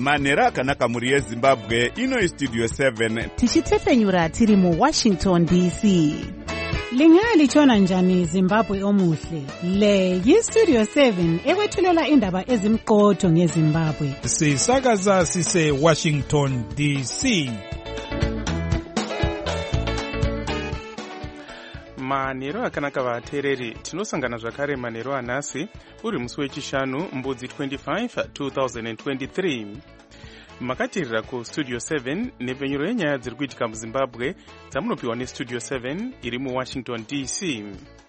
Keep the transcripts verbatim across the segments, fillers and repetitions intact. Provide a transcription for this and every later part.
manhero akanaka mhuri yezimbabwe. Ino Studio seven tichitefenyura tiri mu Washington D C. Lingalitshona njani Zimbabwe omuhle? Le yi-Studio seven ekwethulela indaba ezimqotho ngeZimbabwe. Sisakaza sise Washington D C. Manhero akanaka vateereri, tinosangana zvakare manhero anhasi uri musi wechishanu mbudzi twenty-five two thousand twenty-three. Makatirira ku Studio seven nepfenyuro yenyaya dziri kuitika muZimbabwe dzamunopiwa neStudio seven iri mu Washington D C.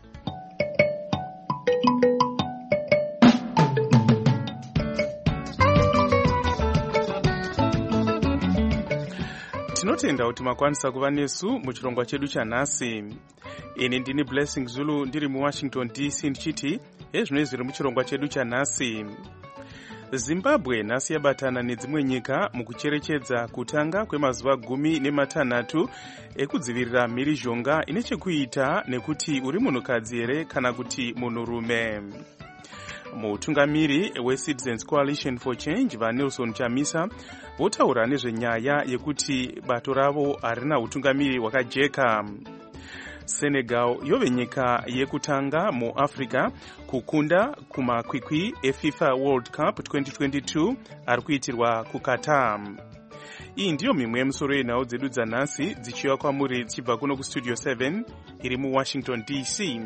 Tinotenda kuti makwanisa kuva nesu muchirongwa chedu chanhasi. Ini ndini Blessing Zulu ndiri mu Washington D C ndichiti ezvino zviri muchirongwa chedu chanhasi. Zimbabwe nhasi yabatana nedzimwe nyika mukucherechedza kutanga kwemazuva gumi nematanhatu ekudzivirira mhirizhonga ine chekuita nekuti uri munhukadzi here kana kuti munhurume. Mutungamiri weCitizens Coalition for Change vaNelson Chamisa votaura nezvenyaya yekuti bato ravo harina utungamiri hwakajeka. Senegal yove nyika yekutanga mu Africa kukunda kumakwikwi eFIFA World Cup twenty twenty-two ari kuitirwa kuKatar. Iyi ndiyo mimwe yemusoro yenhau dzedu dzanhasi dzichiuya kwamuri dzichibva kuno kuStudio seven iri mu Washington D C.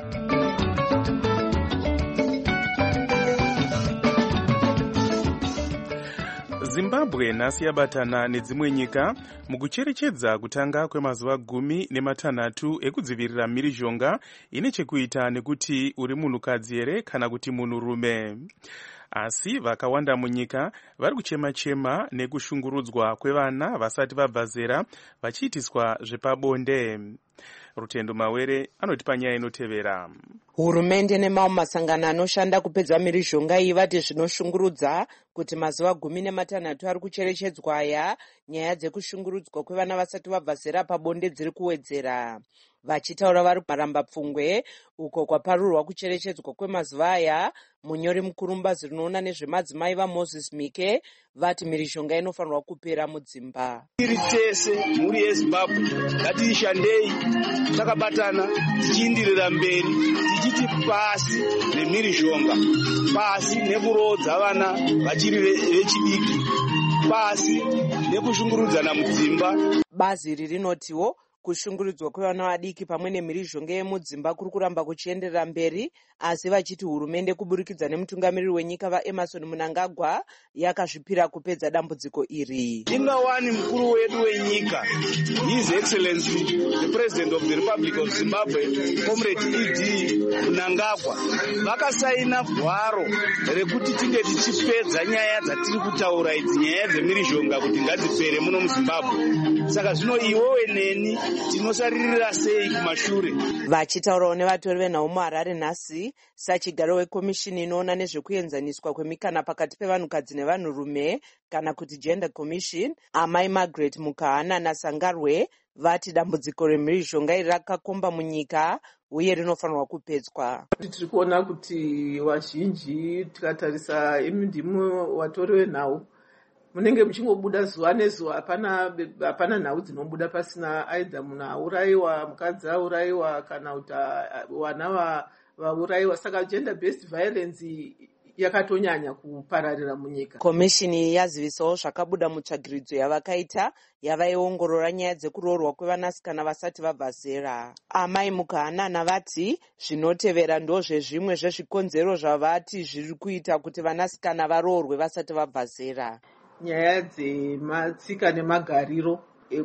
Zimbabwe nhasi yabatana nedzimwe nyika mukucherechedza kutanga kwemazuva gumi nematanhatu ekudzivirira mhirizhonga ine chekuita nekuti uri munhukadzi here kana kuti munhurume. Asi vakawanda munyika vari kuchema-chema nekushungurudzwa kwevana vasati vabva zera vachiitiswa zvepabonde. Rutendo Mawere anotipa nyaya inotevera. Hurumende nemamwe masangano anoshanda kupedza mhirizhonga iyi vati zvinoshungurudza kuti mazuva gumi nematanhatu ari kucherechedzwa aya nyaya dzekushungurudzwa kwevana vasati vabva zera pabonde dziri kuwedzera. Vachitaura vari kumaramba pfungwe uko kwaparurwa kucherechedzwa kwemazuva aya, munyori mukuru mubazi rinoona nezvemadzimai vaMoses Mike vati mhirizhonga inofanirwa kupera mudzimba. Tiri tese mhuri yeZimbabwe ngatiishandei takabatana tichiindirira mberi tichiti pasi nemhirizhonga, pasi nekurodza vana vachiri vechidiki, pasi nekushungurudzana mudzimba. Bazi iri rinotiwo kushungurudzwa kwevana vadiki pamwe nemhirizhonga yemudzimba kuri kuramba kuchienderera mberi, asi vachiti hurumende kuburikidza nemutungamiriri wenyika vaEmerson Mnangagwa yakazvipira kupedza dambudziko iri. Ingawani mukuru wedu wenyika, His Excellency the President of the Republic of Zimbabwe, Comrade E D Mnangagwa, vakasaina gwaro rekuti tinge tichipedza nyaya dzatiri kutaura idzi, nyaya dzemhirizhonga kuti ngadzipere muno muZimbabwe. Saka zvino iwowe neni tinosaririra sei kumashure. Vachitaurawo nevatori venhau muHarare nhasi, sachigaro wekomishini inoona nezvekuenzaniswa kwemikana pakati pevanhukadzi nevanhurume kana kuti Gender Commission, amai Margaret Mukahana naSangarwe vati dambudziko remhirizhonga iri rakakomba munyika uye rinofanirwa kupedzwa. Tiri kuona kuti vazhinji tikatarisa imi ndimi vatori venhau munenge muchingobuda zuva nezuva, hapana hapana nhau dzinobuda pasina aidha munhu aurayiwa, mukadzi aurayiwa kana kuti vana vaurayiwa. Saka gender based violence yakatonyanya kupararira munyika. Komishini yazivisawo zvakabuda mutsvagiridzo yavakaita yavaiongorora nyaya dzekuroorwa kwevanasikana vasati vabva zera. Amai Mukahana vati zvinotevera ndozvezvimwe zvezvikonzero zvavati zviri kuita kuti vanasikana varoorwe vasati vabva zera. Nyaya dzematsika nemagariro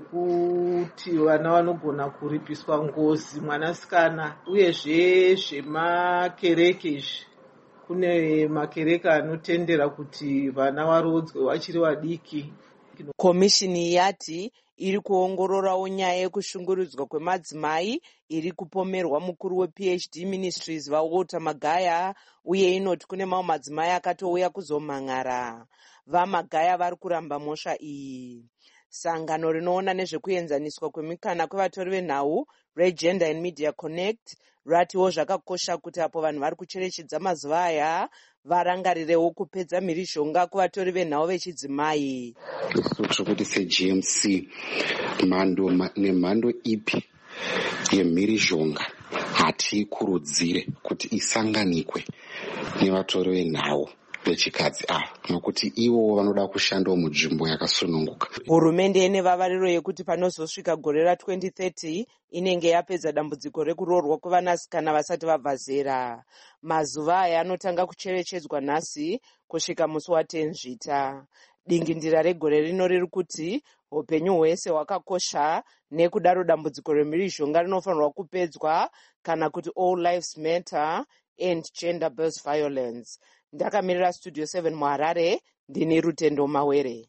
ekuti vana vanogona kuripiswa ngozi mwanasikana, uyezve zvemakereke izvi. Kune makereke anotendera kuti vana varodzwe vachiri vadiki. Komishini yati iri kuongororawo nyaya yekushungurudzwa kwemadzimai iri kupomerwa mukuru wePhD Ministries vaWalter Magaya, uye inoti kune mamwe madzimai akatouya kuzomhan'ara. VaMagaya vari kuramba mhosva iyi. Sangano rinoona nezvekuenzaniswa kwemikana kwevatori venhau reGender and Media Connect ratiwo zvakakosha kuti apo vanhu vari kucherechedza mazuva aya varangarirewo kupedza mhirizhonga kuvatori venhau vechidzimai. Tiri kuti seG M C mhando nemhando ipi yemhirizhonga hatiikurudzire kuti isanganikwe nevatori venhau vechikadzi ava nokuti ivo vanoda kushandawo munzvimbo yakasununguka. Hurumende ine vavariro yekuti panozosvika gore ra-twenty thirty inenge yapedza dambudziko rekuroorwa kwevanasikana vasati vabva zera. Mazuva aya anotanga kucherechedzwa nhasi kusvika musi waTenzvita. Dingindira regore rino riri kuti upenyu hwese hwakakosha, nekudaro dambudziko remhirizhonga rinofanirwa kupedzwa, kana kuti All Lives Matter and Gender Based Violence. Ndakamirira Studio seven muHarare, ndini Rutendo Mawere.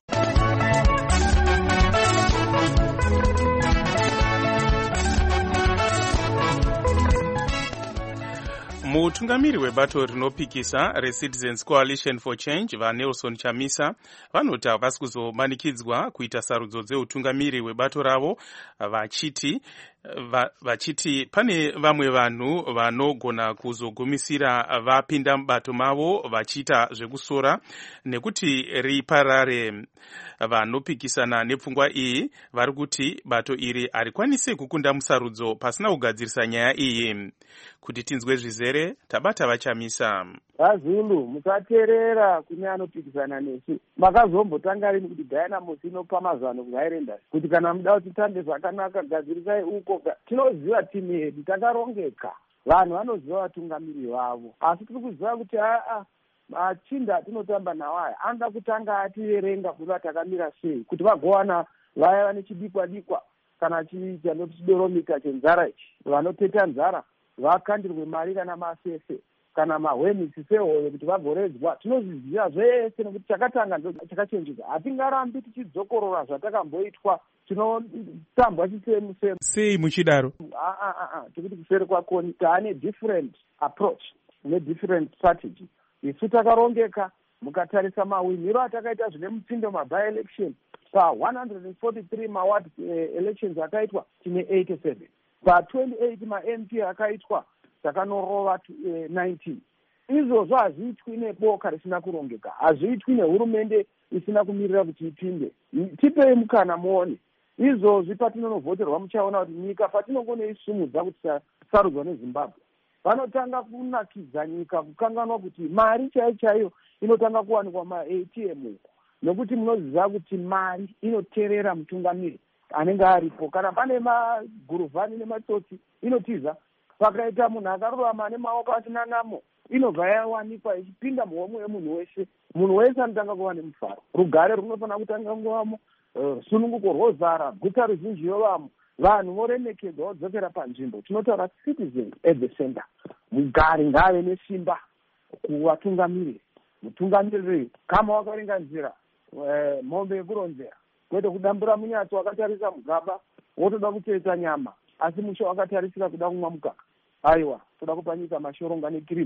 Mutungamiri webato rinopikisa reCitizens Coalition for Change vaNelson Chamisa vanoti havasi kuzomanikidzwa kuita sarudzo dzeutungamiri webato ravo, vachiti Va, vachiti pane vamwe vanhu vanogona kuzogumisira vapinda mubato mavo vachiita zvekusora nekuti riparare. Vanopikisana nepfungwa iyi vari kuti bato iri harikwanisi kukunda musarudzo pasina kugadzirisa nyaya iyi. Kuti tinzwe zvizere, tabata vaChamisa. vaZulu musateerera kune anopikisana nesu. Makazombotanga rini kuti Diana Musi inopa mazano kuHighlanders kuti kana muda kuti tambe zvakanaka gadzirisai uko. Tinoziva timu yedu takarongeka, vanhu vanoziva vatungamiri vavo, asi tiri kuziva kuti aa machinda atinotamba nawo aya anoda kutanga ativerenga kuti takamira sei, kuti vagowana vaya vane chidikwa dikwa kana chichidoромika chenzara ichi, vanoteta nzara vakandirwe mari kana masese kana mahwenisi sehoyo kuti vagoredzwa. Tinozviziva zvese nekuti chakatanga ndo chakachenjika. Hatingarambi tichidzokorora zvatakamboitwa, tinotambwa chisemu semu. Sei muchidaro? Ah ah ah, tikuti kuseri kwakoni taane different approach ne different strategy. Isu takarongeka, mukatarisa mawiniro atakaita zvine mutsindo maby election pa one hundred forty-three maward uh, elections akaitwa tine eighty-seven. Pa twenty-eight ma-M P akaitwa takanorova uh, nineteen. Izvozvo hazviitwi neboka risina kurongeka, hazviitwi nehurumende isina kumirira kuti ipinde. Tipei mukana muone. Izvozvi patinonovhoterwa muchaona kuti nyika patinongonoisumudza kuti sarudzwa neZimbabwe, vanotanga kunakidza nyika kukanganwa kuti mari chaiyo chaiyo inotanga kuwanikwa ma-A T M uko, nokuti munoziva kuti mari inoteerera mutungamiri anenge aripo. Kana pane maguruvhani nematsotsi inotiza, pakaita munhu akarurama nemaoko asina namo inobva yawanikwa ichipinda muhomwe yemunhu wese. Munhu wese anotanga kuva nemufaro, rugare runofanira kutanga kuvamo, uh, sununguko rwozara, guta ruzhinji yovamo, vanhu voremekedzwa vodzokera panzvimbo. Tinotaura citizens at the center. Mugari ngave nesimba kuvatungamiriri. Mutungamiriri kama wakarenga nzira uh, mombe yekuronzera, kwete kudambura munyatsi wakatarisa mugaba wotoda kutoita nyama, asi musho wakatarisira kuda kumwa mukaka. Aiwa, toda kupa nyika mashoronga nekirimu.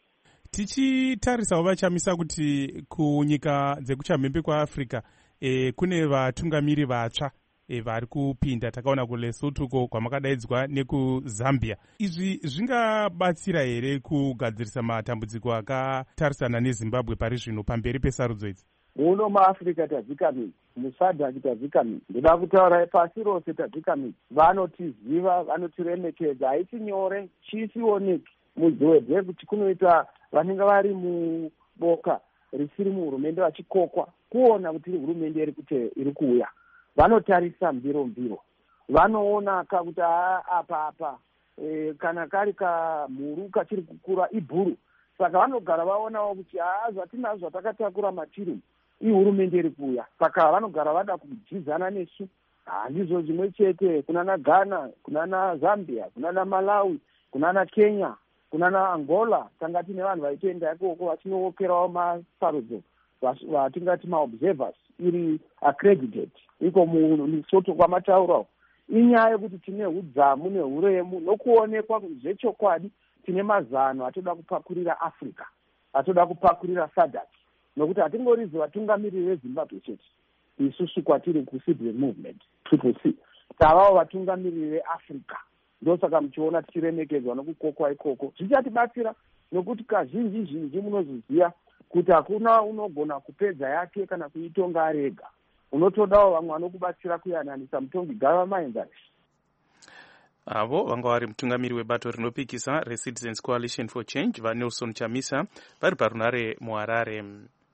Tichitarisawo vaChamisa kuti kunyika dzekuchamhembe kwaAfrica e, kune vatungamiri vatsva e, vari kupinda. Takaona kuLesotho ko kwamakadaidzwa nekuZambia. Izvi zvingabatsira here kugadzirisa matambudziko akatarisana neZimbabwe pari zvino pamberi pesarudzo idzi? Muno maAfrica tadzikamidzi, musadhaki tadzikamidzi, ndoda kutaura pasi rose tadzikamidzi. Vanotiziva, vanotiremekedza, haiti nyore, chisioneki mudziwedze kuti kunoita vanenge vari muboka risiri muhurumende vachikokwa kuona kuti hurumende iri kuti iri kuuya. Vanotarisa mbiro mbiro, vanoona kakuti apa apa e, kana kari kamhuru kachiri kukura ibhuru. Saka vanogara vaonawo kuti haa zvatinazvo zvatakatakura matiri ihurumende iri kuuya. Saka vanogara vada kujizana nesu. Handizvo zvimwe chete, kunana Ghana, kunana Zambia, kunana Malawi, kunana Kenya, kunana Angola, tanga tine vanhu vaitoenda ikoko vachinookerawo masarudzo vatingati maobservers iri accredited iko muLesotho kwamataurawo. Inyaya yekuti tine udzamu nehuremu nokuonekwa zvechokwadi tine mazano atoda kupakurira Africa, atoda kupakurira sadhaki, nokuti hatingorizi vatungamiriri veZimbabwe chete. isusu kwatiri kucitizen movement triple c tavawo vatungamiriri veafrica. Ndosaka muchiona tichiremekedzwa nokukokwa ikoko zvichatibatsira, nokuti kazhinji zhinji munoziziva kuti hakuna unogona kupedza yake kana kuitonga arega. Unotodawo vamwe vanokubatsira kuyananisa mutongi gavamaenzanisi. Avo vanga vari mutungamiri webato rinopikisa reCitizens Coalition for Change vaNelson Chamisa vari parunare muHarare.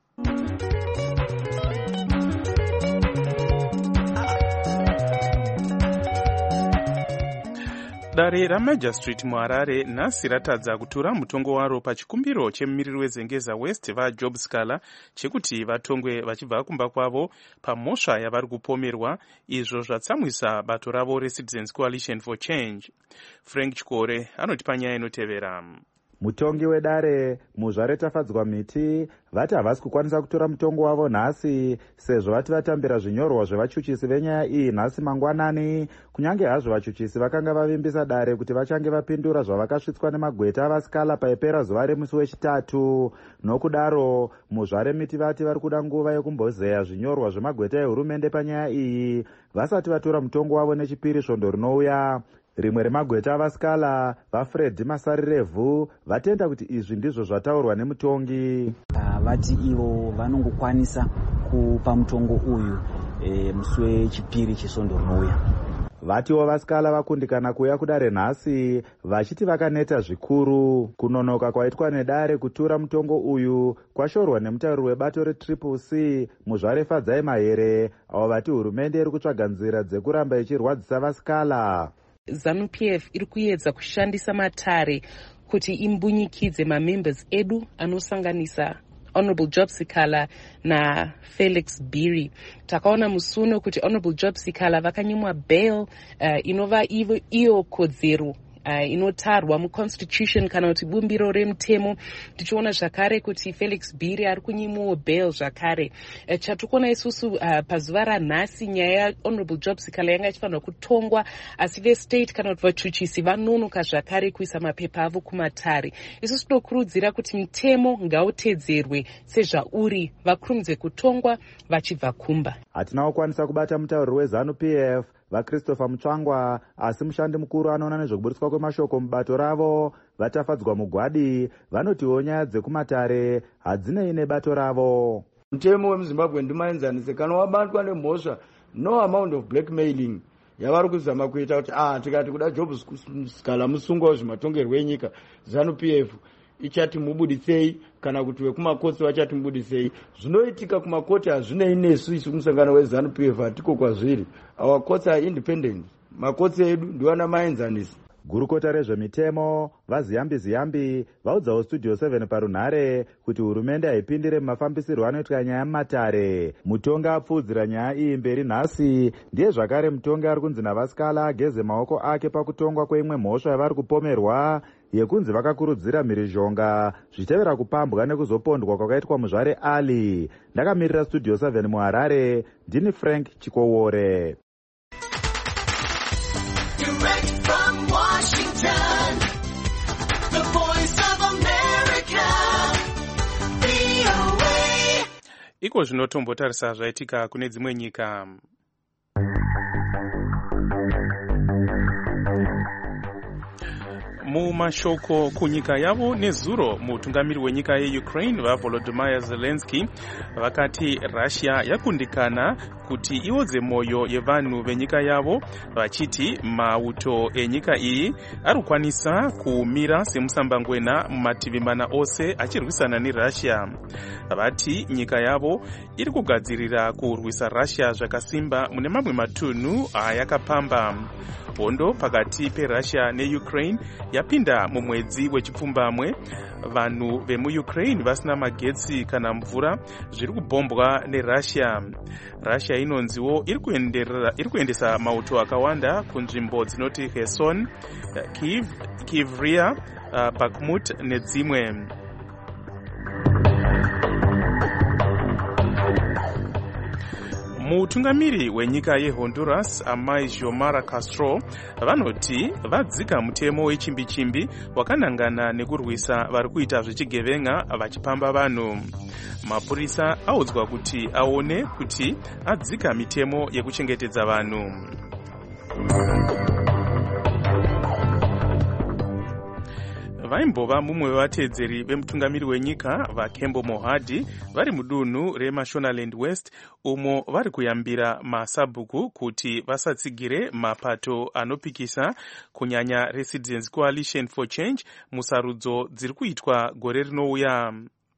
Dare raMajistrate muHarare nhasi ratadza kutura mutongo waro pachikumbiro chemumiriri weZengeza West vaJob Scala chekuti vatongwe vachibva kumba kwavo pamhosva yavari kupomerwa, izvo zvatsamwisa bato ravo reCitizens Coalition for Change. Frank Chikore anoti panyaya inotevera. Mutongi wedare muzvare Tafadzwa Miti vati havasi kukwanisa kutora mutongo wavo nhasi sezvo vati vatambira zvinyorwa zvevachuchisi venyaya iyi nhasi mangwanani, kunyange hazvo vachuchisi vakanga vavimbisa dare kuti vachange vapindura zvavakasvitswa nemagweta avaScala paipera zuva remusi wechitatu. Nokudaro muzvare Miti vati vari kuda nguva yekumbozeya zvinyorwa zvemagweta ehurumende panyaya iyi vasati vatora mutongo wavo nechipiri svondo rinouya. Rimwe remagweta avaScala vaFred Masarirevhu vatenda kuti izvi ndizvo zvataurwa nemutongi. Uh, vati ivo vanongokwanisa kupa mutongo uyu e, musi wechipiri chesvondo rinouya. Vatiwo vaScala vakundikana kuuya kudare nhasi vachiti vakaneta zvikuru. Kunonoka kwaitwa nedare kutura mutongo uyu kwashorwa nemutauriri webato reTriple C muzvare Fadzai Mahere, avo vati hurumende iri kutsvaga nzira dzekuramba ichirwadzisa vaScala. ZANU P F iri kuedza kushandisa matare kuti imbunyikidze mamembers edu anosanganisa Honorable Job Sikala na Felix Biri. Takaona musuno kuti Honorable Job Sikala vakanyimwa bail uh, inova iyo, iyo kodzero Uh, inotarwa muconstitution kana kuti bumbiro remutemo. Tichiona zvakare kuti Felix Biri ari kunyimwawo bail zvakare. Uh, chatikuona isusu uh, pazuva ranhasi nyaya yaHonorable Job Sikala yanga ichifanirwa kutongwa, asi vestate kana kuti vachuchisi vanonoka zvakare kuisa mapepa avo kumatare. Isusu tinokurudzira kuti mutemo ngautedzerwe sezvauri, vakurumidze kutongwa vachibva kumba. Hatina kukwanisa kubata mutauriri weZANU P F vaChristopher Mutsvangwa, asi mushandi mukuru anoona nezvekuburitswa kwemashoko mubato ravo vaTafadzwa Mugwadi vanotiwo nyaya dzekumatare hadzinei nebato ravo. Mutemo wemuZimbabwe ndimaenzanise kana wabatwa nemhosva no amount of blackmailing yavari kuzama kuita kuti ah tikati kuda Job Scala musungwa wezvematongerwo enyika ZANU P F ichati mubudisei kana kuti wekumakotsi vachati mubudisei. Zvinoitika kumakoti hazvinei nesu isu kumusangano weZANU P F hatiko kwazviri. Our courts are independent. Makotsi edu ndiwana maenzanisi. Gurukota rezvemitemo vaZiyambi Ziyambi vaudzawo Studio seven parunhare kuti hurumende haipindire mumafambisirwo anoitwa nyaya mumatare. Mutongi apfuudzira nyaya iyi mberi nhasi ndiye zvakare mutongi ari kunzi navaScala ageze maoko ake pakutongwa kweimwe mhosva yavari kupomerwa yekunzi vakakurudzira mhirizhonga zvichitevera kupambwa nekuzopondwa kwakaitwa muzvare Ali. Ndakamirira Studio seven muHarare, ndini Frank Chikowore. Iko zvinotombotarisa zvaitika kune dzimwe nyika. Mumashoko kunyika yavo nezuro, mutungamiri wenyika yeUkraine vaVolodymyr Zelensky vakati Russia yakundikana kuti iodze moyo yevanhu venyika yavo, vachiti mauto enyika iyi arikwanisa kumira semusambangwena mumativi mana ose achirwisana neRussia. Vati nyika yavo iri kugadzirira kurwisa Russia zvakasimba mune mamwe matunhu ayakapamba. Hondo pakati peRussia neUkraine yapinda mumwedzi wechipfumbamwe. Vanhu vemuUkraine vasina magetsi kana mvura zviri kubhombwa neRussia. Russia inonziwo iri kuendera iri kuendesa mauto akawanda kunzvimbo dzinoti Kherson, Kiev, Kivria, uh, Bakhmut nedzimwe. Mutungamiri wenyika yeHonduras amai Xiomara Castro vanoti vadzika mutemo wechimbi-chimbi wakanangana nekurwisa vari kuita zvechigevenga vachipamba vanhu. Mapurisa audzwa kuti aone kuti adzika mitemo yekuchengetedza vanhu. Vaimbova mumwe wevatedzeri vemutungamiri wenyika vaKembo Mohadi vari mudunhu reMashonaland West umo vari kuyambira masabhuku kuti vasatsigire mapato anopikisa kunyanya Residents Coalition for Change musarudzo dziri kuitwa gore rinouya.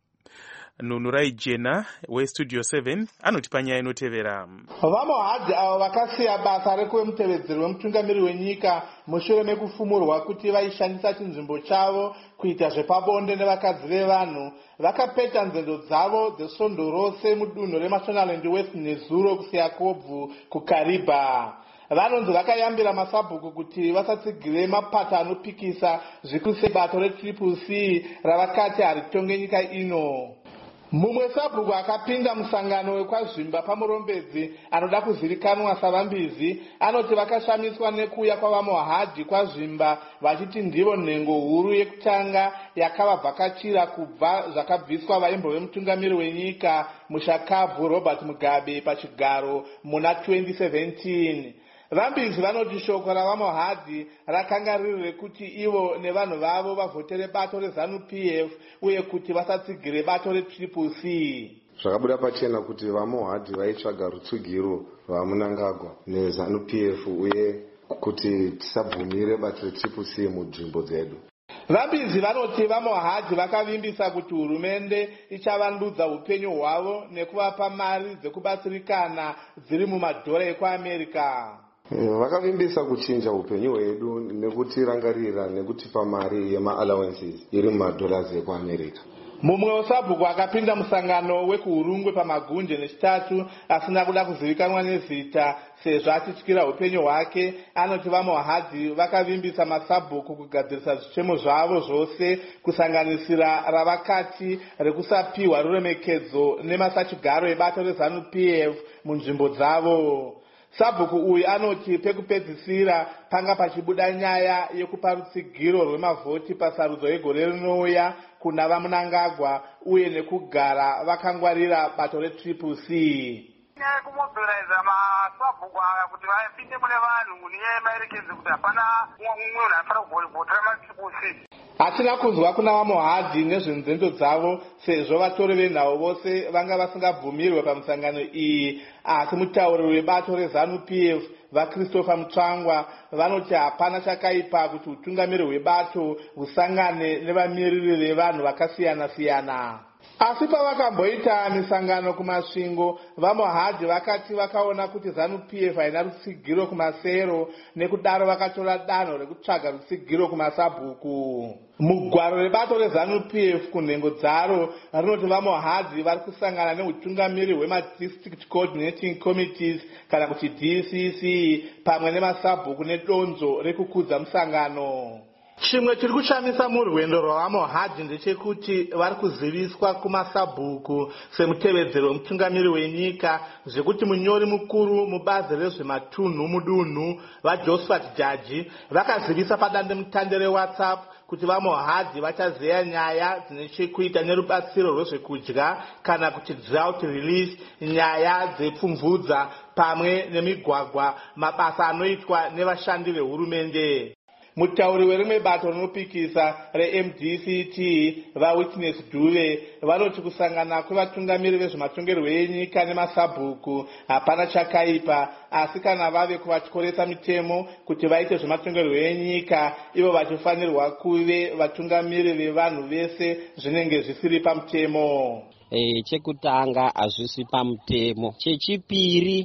Nunurai Jena weStudio seven anoti panyaya inotevera. VaMohadi avo vakasiya basa rekuve mutevedzeri wemutungamiri wenyika mushure mekufumurwa kuti vaishandisa chinzvimbo chavo kuita zvepabonde nevakadzi vevanhu, vakapeta nzendo dzavo dzesvondo rose mudunhu reMashonaland West nezuro kusiya kobvu kuKariba. Vanonzi vakayambira masabhuku kuti vasatsigire mapato anopikisa zvikuru sebato reTriple C ravakati haritonge nyika ino. Mumwe sabhuku akapinda musangano wekwazvimba pamurombedzi anoda kuzivikanwa savambizi anoti vakashamiswa nekuuya kwavaMohadi kwazvimba vachiti ndivo nhengo huru yekutanga yakavavhakachira kubva zvakabviswa vaimbo vemutungamiri wenyika mushakabvu Robert Mugabe pachigaro muna twenty seventeen. Vambizi vanoti shoko ravaMohadi rakanga riri rekuti ivo nevanhu vavo vavhotere bato reZANU-P F uye kuti vasatsigire bato reTriple C. Zvakabuda pachena kuti vaMohadi vaitsvaga rutsugiro rwaMunangagwa neZANU-P F uye kuti tisabvumire bato reTriple C munzvimbo dzedu. Vambizi vanoti vaMohadi vakavimbisa kuti hurumende ichavandudza upenyu hwavo nekuvapa mari dzekubatsirikana dziri mumadhora ekuAmerica. Vakavimbisa kuchinja upenyu hwedu nekutirangarira nekutipa mari yema-allowances iri mumadollars ekuAmerica. Mumwe wesabhuku akapinda musangano wekuhurungwe pamagunje nechitatu asina kuda kuzivikanwa nezita sezvo achityira upenyu hwake anoti vaMohadi vakavimbisa masabhuku kugadzirisa zvichemo zvavo zvose kusanganisira ravakati rekusapiwa ruremekedzo nemasachigaro ebato reZANU-P F munzvimbo dzavo. Sabhuku uyu anoti pekupedzisira panga pachibuda nyaya yekupa rutsigiro rwemavhoti pasarudzo yegore rinouya kuna vaMunangagwa uye nekugara vakangwarira bato reTriple C. Nyaya yekumobiliza masabhuku aya kuti vapinde mune vanhu niye maerekedzi kuti hapana mumwe munhu anofana kuvhotera maTriple C. Hatina kunzwa kuna vaMohadi nezvenzendo dzavo sezvo vatori venhau vose vanga vasingabvumirwe pamusangano iyi, asi mutauriri webato reZANU-P F vaChristopher Mutsvangwa vanoti hapana chakaipa kuti utungamiri hwebato husangane nevamiriri vevanhu vakasiyana-siyana. Asi pavakamboita misangano kumasvingo, vaMohadi vakati vakaona kuti ZANU-P F haina rutsigiro kumasero nekudaro vakatora danho rekutsvaga rutsigiro kumasabhuku. Mugwaro rebato reZANU-P F kunhengo dzaro rinoti vaMohadi vari kusangana neutungamiri hwemadistrict coordinating committees kana kuti D C C pamwe nemasabhuku nedonzo rekukudza musangano. Chimwe chiri kushamisa murwendo rwavaMohadi ndechekuti vari kuziviswa kumasabhuku semutevedzeri wemutungamiri wenyika zvekuti munyori mukuru mubazi rezvematunhu mudunhu vaJosephat Jaji vakazivisa padandemutande reWhatsApp kuti vaMohadi vachazeya nyaya dzine chekuita nerubatsiro rwezvekudya kana kuti drought release, nyaya dzepfumvudza pamwe nemigwagwa, mabasa anoitwa nevashandi vehurumende. Mutauri werimwe bato rinopikisa reM D C T vaWitness Duve vanoti kusangana kwevatungamiri vezvematongerwo enyika nemasabhuku hapana chakaipa, asi kana vave kuvatyoresa mitemo kuti vaite zvematongerwo enyika ivo vachifanirwa kuve vatungamiri vevanhu vese zvinenge zvisiri pamutemo. E, chekutanga hazvisi pamutemo, chechipiri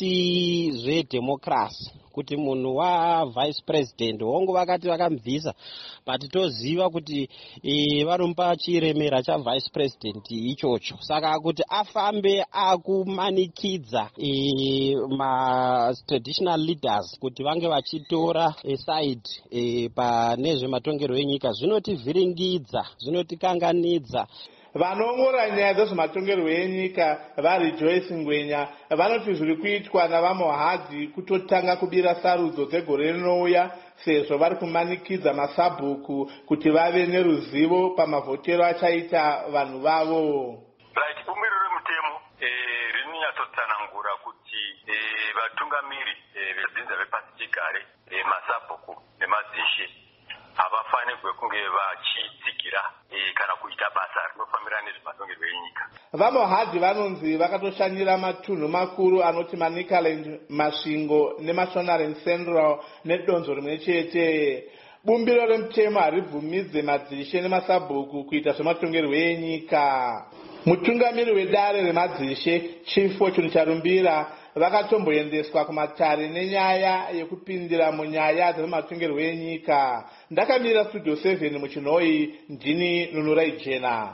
zvisi zvedhemokrasi kuti munhu wavice president hongu vakati vakamubvisa but toziva kuti e, vanomupa chiremera chavice president ichocho, saka kuti afambe akumanikidza e, ma-traditional leaders kuti vange vachitora e, side e, pane zvematongerwo enyika zvinotivhiringidza, zvinotikanganidza. vanoongorora nyaya dzezvematongerwo enyika vari Joyce Ngwenya vanoti zviri kuitwa navamohadhi kutotanga kubira sarudzo dzegore rinouya sezvo vari kumanikidza masabhuku kuti vave neruzivo pamavhotero achaita vanhu vavo. Right, bumbiro remutemo rinoyatsotsanangura kuti vatungamiri vedzinza vepasi chigare masabhuku nemadzishe havafanirwe kunge vachitsigira kana kuita basa rinofambirana nezvematongerwo enyika. Vamohadhi vanonzi vakatoshanyira matunhu makuru anoti Manicaland, Masvingo neMashonaland Central nedonzo rimwe chete. Bumbiro remutemo haribvumidze madzishe nemasabhuku kuita zvematongerwo enyika. Mutungamiri wedare remadzishe Chief Fortune Charumbira vakatomboendeswa kumatare nenyaya yekupindira munyaya dzematongerwo enyika. Ndakamira Studio seven muchinhoi, ndini Nunurai Jena.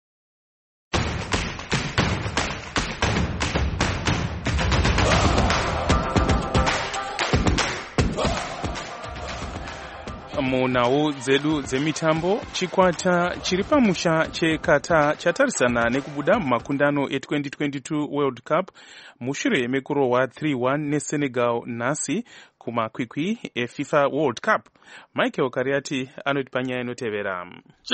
Munhau dzedu dzemitambo, chikwata chiri pamusha cheKatar chatarisana nekubuda mumakundano e-twenty twenty-two World Cup mushure mekurohwa three one neSenegal nhasi kumakwikwi eFIFA World Cup. Michael Kariati anoti panyaya inotevera.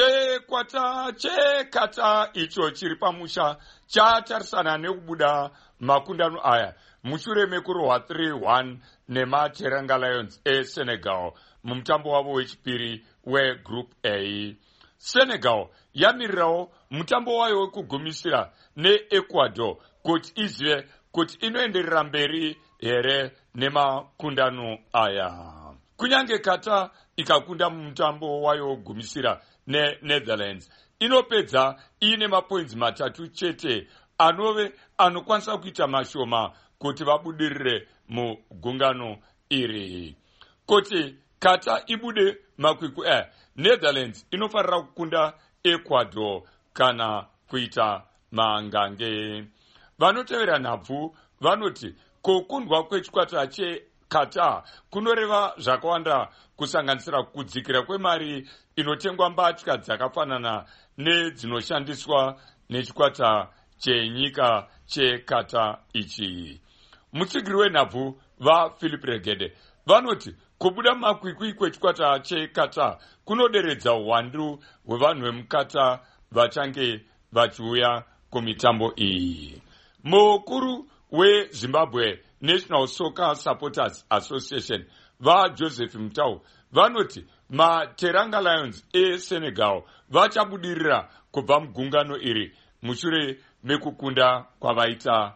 Chikwata cheKatar icho chiri pamusha chatarisana nekubuda makundano aya mushure mekurohwa three one nemaTeranga Lions eSenegal mumutambo wavo wechipiri weGroup A. Senegal yamirirawo mutambo wayo wekugumisira neEcuador kuti izive kuti inoenderera mberi here nemakundano aya. Kunyange Qatar ikakunda mumutambo wayo wekugumisira neNetherlands, inopedza ine mapoints matatu chete anove anokwanisa kuita mashoma kuti vabudirire mugungano iri. Kuti Qatar ibude makwikwi eh, Netherlands inofarira kukunda Ecuador kana kuita mangange. Vanotevera nhabvu vanoti kukundwa kwechikwata cheQatar kunoreva zvakawanda kusanganisira kudzikira kwemari inotengwa mbatya dzakafanana nedzinoshandiswa nechikwata chenyika cheQatar ichi. Mutsigiri wenhabvu vaPhilip Regede vanoti kubuda makwikwi kwechikwata cheQatar kunoderedza uwandu hwevanhu vemuQatar vachange vachiuya kumitambo iyi. Mukuru weZimbabwe National Soccer Supporters Association vaJoseph Mutau vanoti maTeranga Lions eSenegal vachabudirira kubva mugungano iri mushure mekukunda kwavaita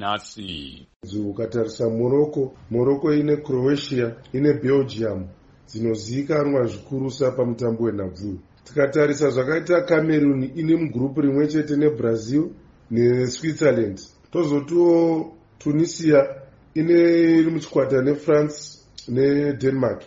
nhasi. Ukatarisa Morocco, Morocco ine Croatia, ine Belgium dzinozivikanwa zvikurusa pamutambo wenhabvu. Tikatarisa zvakaita Cameroon ine mugrupu rimwe chete neBrazil neSwitzerland. Tozotiwo Tunisia ine iri muchikwata neFrance neDenmark.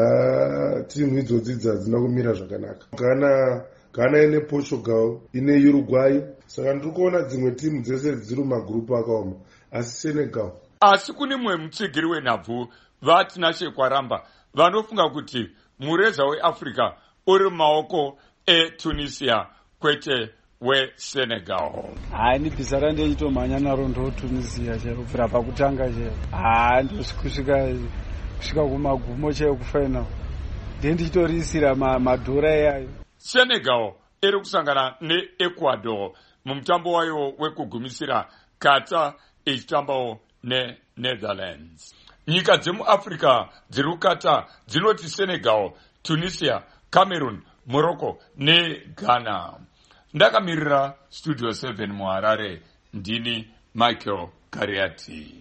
Ah, timu idzodzi dzadzina kumira zvakanaka. Ghana Ghana ine Portugal, ine Uruguay. Saka ndiri kuona dzimwe timu dzese dziri mumagrupu akaoma, asi Senegal. Asi kune mumwe mutsigiri wenhabvu vaTinashe Kwaramba vanofunga kuti mureza weAfrica uri mumaoko eTunisia kwete weSenegal. Hai, ni bhisa ndichitomhanya naro ndoTunisia chero kubvira pakutanga chero. Ah, ndosvikusvika kusvika kumagumo chero kufainal. Ndiye ndichitorisira madhora yayo. Senegal iri kusangana neEcuador mumutambo wayo wekugumisira, Qatar ichitambawo neNetherlands. Nyika dzemuAfrica dziri kuQatar dzinoti Senegal, Tunisia, Cameroon, Morocco neGhana. Ndakamirira Studio seven muHarare, ndini Michael Kariati.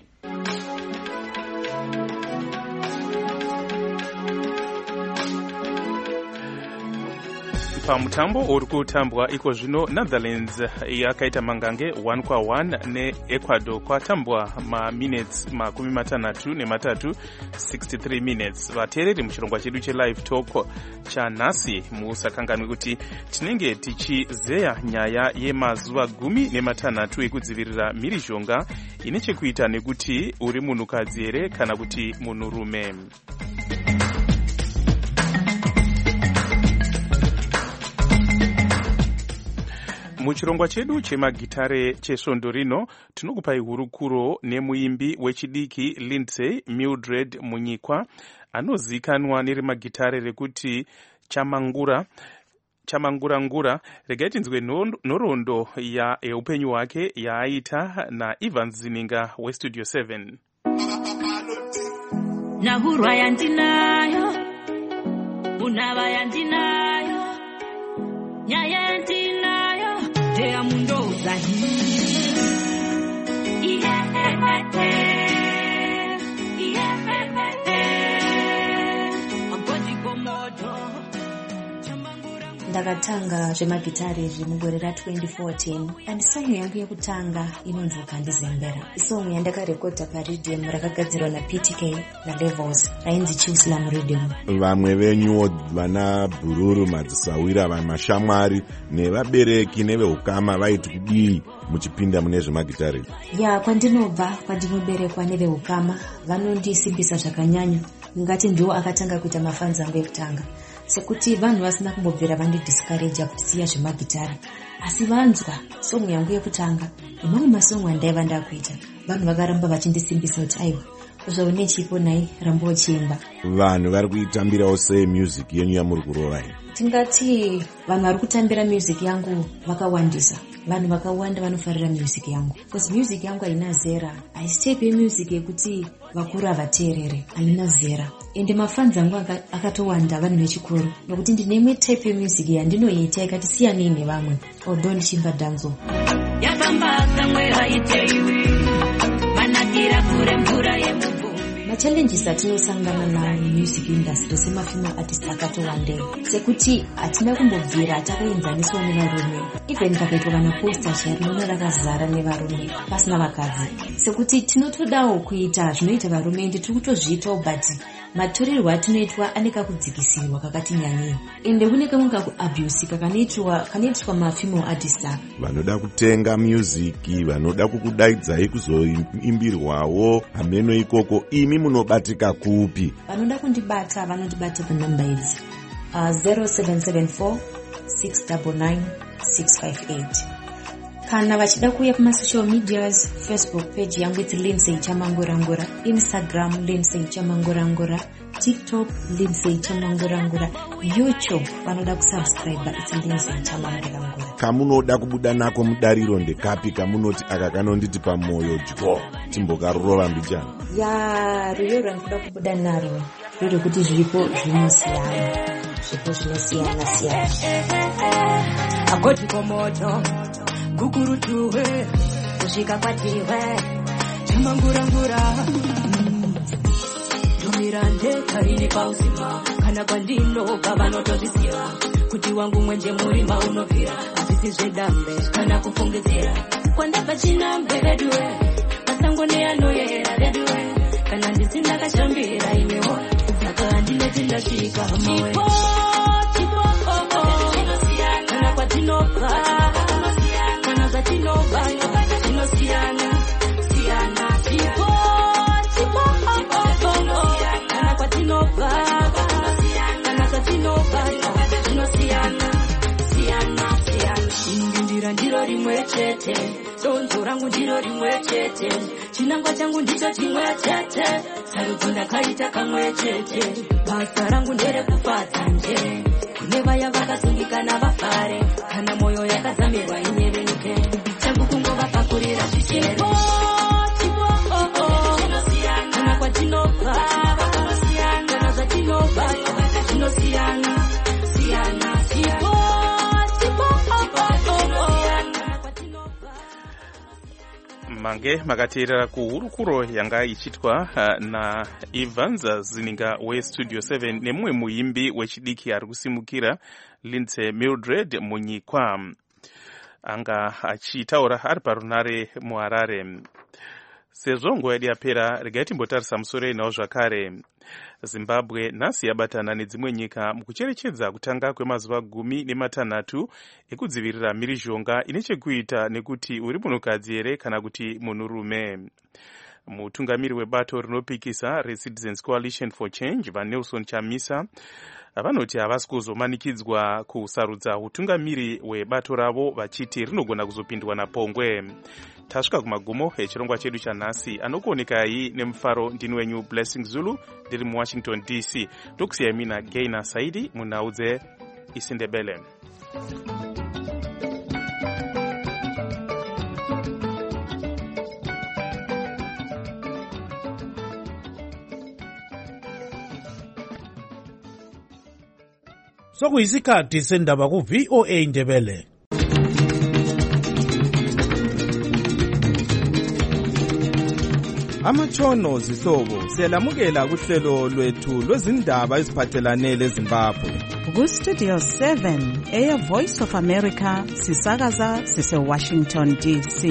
Pamutambo uri kutambwa iko zvino, Netherlands yakaita mangange one kwa one neEcuador kwatambwa maminutes makumi matanhatu nematatu sixty-three minutes. Vateereri muchirongwa chedu chelive talk chanhasi musakanganwe kuti tinenge tichizeya nyaya yemazuva gumi nematanhatu ekudzivirira mhirizhonga ine chekuita nekuti uri munhukadzi here kana kuti munhurume. muchirongwa chedu chemagitare chesvondo rino tinokupai hurukuro nemuimbi wechidiki Lindsay Mildred Munyikwa anozikanwa neremagitare rekuti chamangura chamangurangura. Regai tinzwe nhoroondo yeupenyu hwake yaaita naEvans Zininga westudio seven. Nahurwa yandinayo unava yandinayo nyaya yandinayo teya mundoza ndakatanga zvemagitare zvemugore ra twenty fourteen and songo yangu yekutanga inonzi Ukandizembera. Isongo yandakarekodha paRhythm rakagadzirwa naP T K naLevels rainzi Chiuslam Rhythm. Vamwe venyuwo vana Bhururu Madzisawira vamashamwari nevabereki nevehukama vaiti kudii muchipinda mune zvemagitare? Ya kwandinobva kwandinoberekwa nevehukama vanondisimbisa zvakanyanya. Ngati ndiwo akatanga kuita mafanzi angu ekutanga sekuti vanhu vasina kumbobvira vandidiscourage kuti siya zvemagitare, asi vanzwa songo yangu yekutanga nemamwe masongo andaiva ndakuita vanhu vakaramba vachindisimbisa kuti aiwa uzvaone chipo nai rambo chiimba. Vanhu vari kuitambirawo sei music yenyu yamuri kurova iyi? Tingati vanhu vari kutambira music yangu vakawandisa. Vanhu vakawanda vanofarira music yangu because music yangu haina zera, haisi type yemusic yekuti vakuru havateerere, haina zera. Ende mafanzi angu akatowanda vanhu vechikuru nokuti ndine type yemusic yandinoita yakati siyanei nevamwe, although ndichimba danzo. Yakambasa mwera iteiwi manakira kure mvura yemuvumbi. Machallenges atinosangana nayo music industry semafilm artist akatowandei sekuti hatina kumbobvira takaenzaniswa nevarume. Even pakaitwa kana poster chairinona rakazara nevarume pasina vakadzi, sekuti tinotodawo kuita zvinoita varume ende tiri kutozviitawo but maturirwo atinoitwa aneka kudzikisirwa kakati nyanyei ende kune kamwe kakuabuse kakanoitwa kanoitwa mafilm artist. Vanoda kutenga music, vanoda kukudaidzai kuzoimbirwawo hameno ikoko, imi munobatika kupi? Vanoda kundibata vanondibata panamba idzi uh, zero seven seven four six nine nine six five eight. Kana vachida kuuya kumasocial medias, Facebook page yangu iti Lindsay Chamangurangura, Instagram Lindsay Chamangurangura, TikTok Lindsay Chamangurangura, YouTube vanoda kusubscribe iti Lindsay Chamangurangura. Kamunoda kubuda nako mudariro ndekapi kamunoti aka kanonditi pamoyo dyo timbokarurova mbijana? Ya ruyo rwandinoda kubuda narwo rwuri kuti zviripo zvinosiyana, zvipo zvinosiyana siyana. Agoti komoto gukurutuwe kusvika kwatiwe chamangurangura ndomirande kaini pausima kana kwandinobva vanotozvisiva kuti wangu mwenje murima unobvira hazvisi zvedambe kana kufungidzira kwandabva chinambe veduwe masango neanoyera veduwe kana ndisi ndakashambira inewo saka handineti ndasvika mawe kana kwatinobva indindira ndiro rimwe chete, donzo rangu ndiro rimwe chete, chinangwa changu ndicho chimwe chete, sarudzo ndakaita kamwe chete, basa rangu nderekufadza nje kune vaya vakasungikana vafare kana moyo yakazamirwa inyevenuke changu kungovapakurira zvichero kana kwatinobva kana zvatinobva zvinosiyana siyana sipo mange makateerera kuhurukuro yanga ichitwa uh, na Evans Zininga westudio seven nemumwe muimbi wechidiki ari kusimukira Lindsay Mildred Munyikwa anga achitaura ari parunare muHarare. Sezvo nguva yedu yapera, regai timbotarisa musoro inawo zvakare. Zimbabwe nhasi yabatana nedzimwe nyika mukucherechedza kutanga kwemazuva gumi nematanhatu ekudzivirira mhirizhonga ine chekuita nekuti uri munhukadzi here kana kuti munhurume. Mutungamiri webato rinopikisa reCitizens Coalition for Change vaNelson Chamisa vanoti havasi kuzomanikidzwa kusarudza utungamiri hwebato ravo vachiti rinogona kuzopindwa napongwe. Tasvika kumagumo echirongwa chedu chanhasi. Anokuonekai nemufaro ndini wenyu Blessing Zulu ndiri muWashington D C. Ndokusiyai mina Gaina Saidi munhau dzeIsindebele. Sokuyisikhathi sendaba ku V O A Ndebele. Amatshono zihlobo siyalamukela kuhlelo lwethu lwezindaba eziphathelane leZimbabwe. Ku Studio seven eya Voice of America sisakaza sise Washington D C.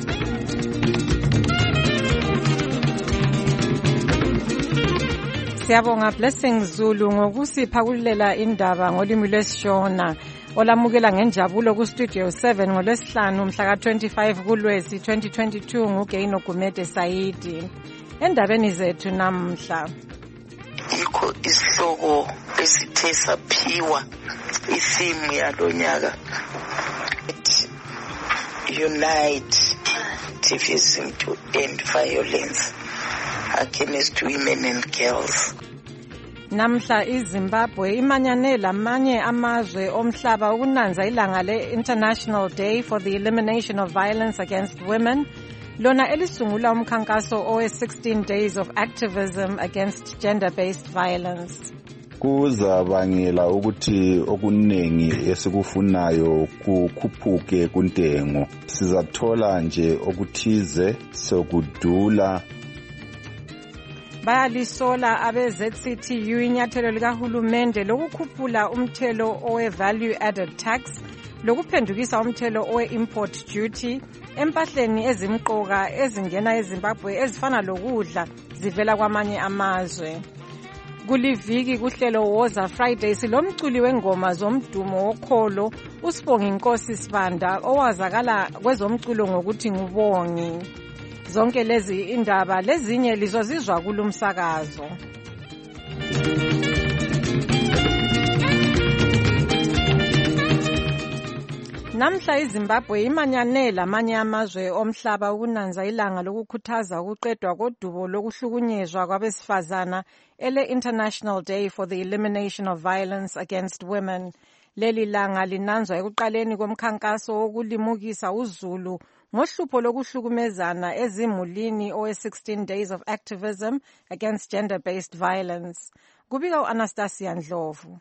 Siyabonga Blessing Zulu ngokusipha kulela indaba ngolimi lwesishona. Olamukela ngenjabulo ku Studio seven ngolwesihlanu mhla ka twenty-five kuLwezi twenty twenty-two nguGaino Gumede Saidi. Endabeni zethu namhla yikho isihloko esithe saphiwa isimu yalonyaka Unite Activism to End Violence Against Women and Girls. Namhla iZimbabwe imanyane lamanye amazwe omhlaba ukunanza ilanga le-International Day for the Elimination of Violence Against Women, lona elisungula umkhankaso owe sixteen days of activism against gender-based violence. Kuzabangela ukuthi okuningi esikufunayo kukhuphuke kuntengo. Sizathola nje okuthize sokudula. Bayalisola abe-Z C T U inyathelo likahulumende lokukhuphula umthelo owe-value added tax lokuphendukisa umthelo owe-import duty empahleni ezimqoka ezingena eZimbabwe ezifana lokudla zivela kwamanye amazwe. Kuliviki kuhlelo Woza Friday silomculi wengoma zomdumo wokholo uSibongi Nkosi Sibanda owazakala kwezomculo ngokuthi ngubongi. Zonke lezi indaba lezinye lizozizwa kulumsakazo. Namhla iZimbabwe imanyane lamanye amazwe omhlaba ukunanza ilanga lokukhuthaza ukuqedwa kodubo lokuhlukunyezwa kwabesifazana ele-International Day for the Elimination of Violence Against Women. Leli langa linanzwa ekuqaleni komkhankaso wokulimukisa uZulu ngohlupho lokuhlukumezana ezimulini owe sixteen days of activism against gender-based violence. Kubika u-Anastasia Ndlovu.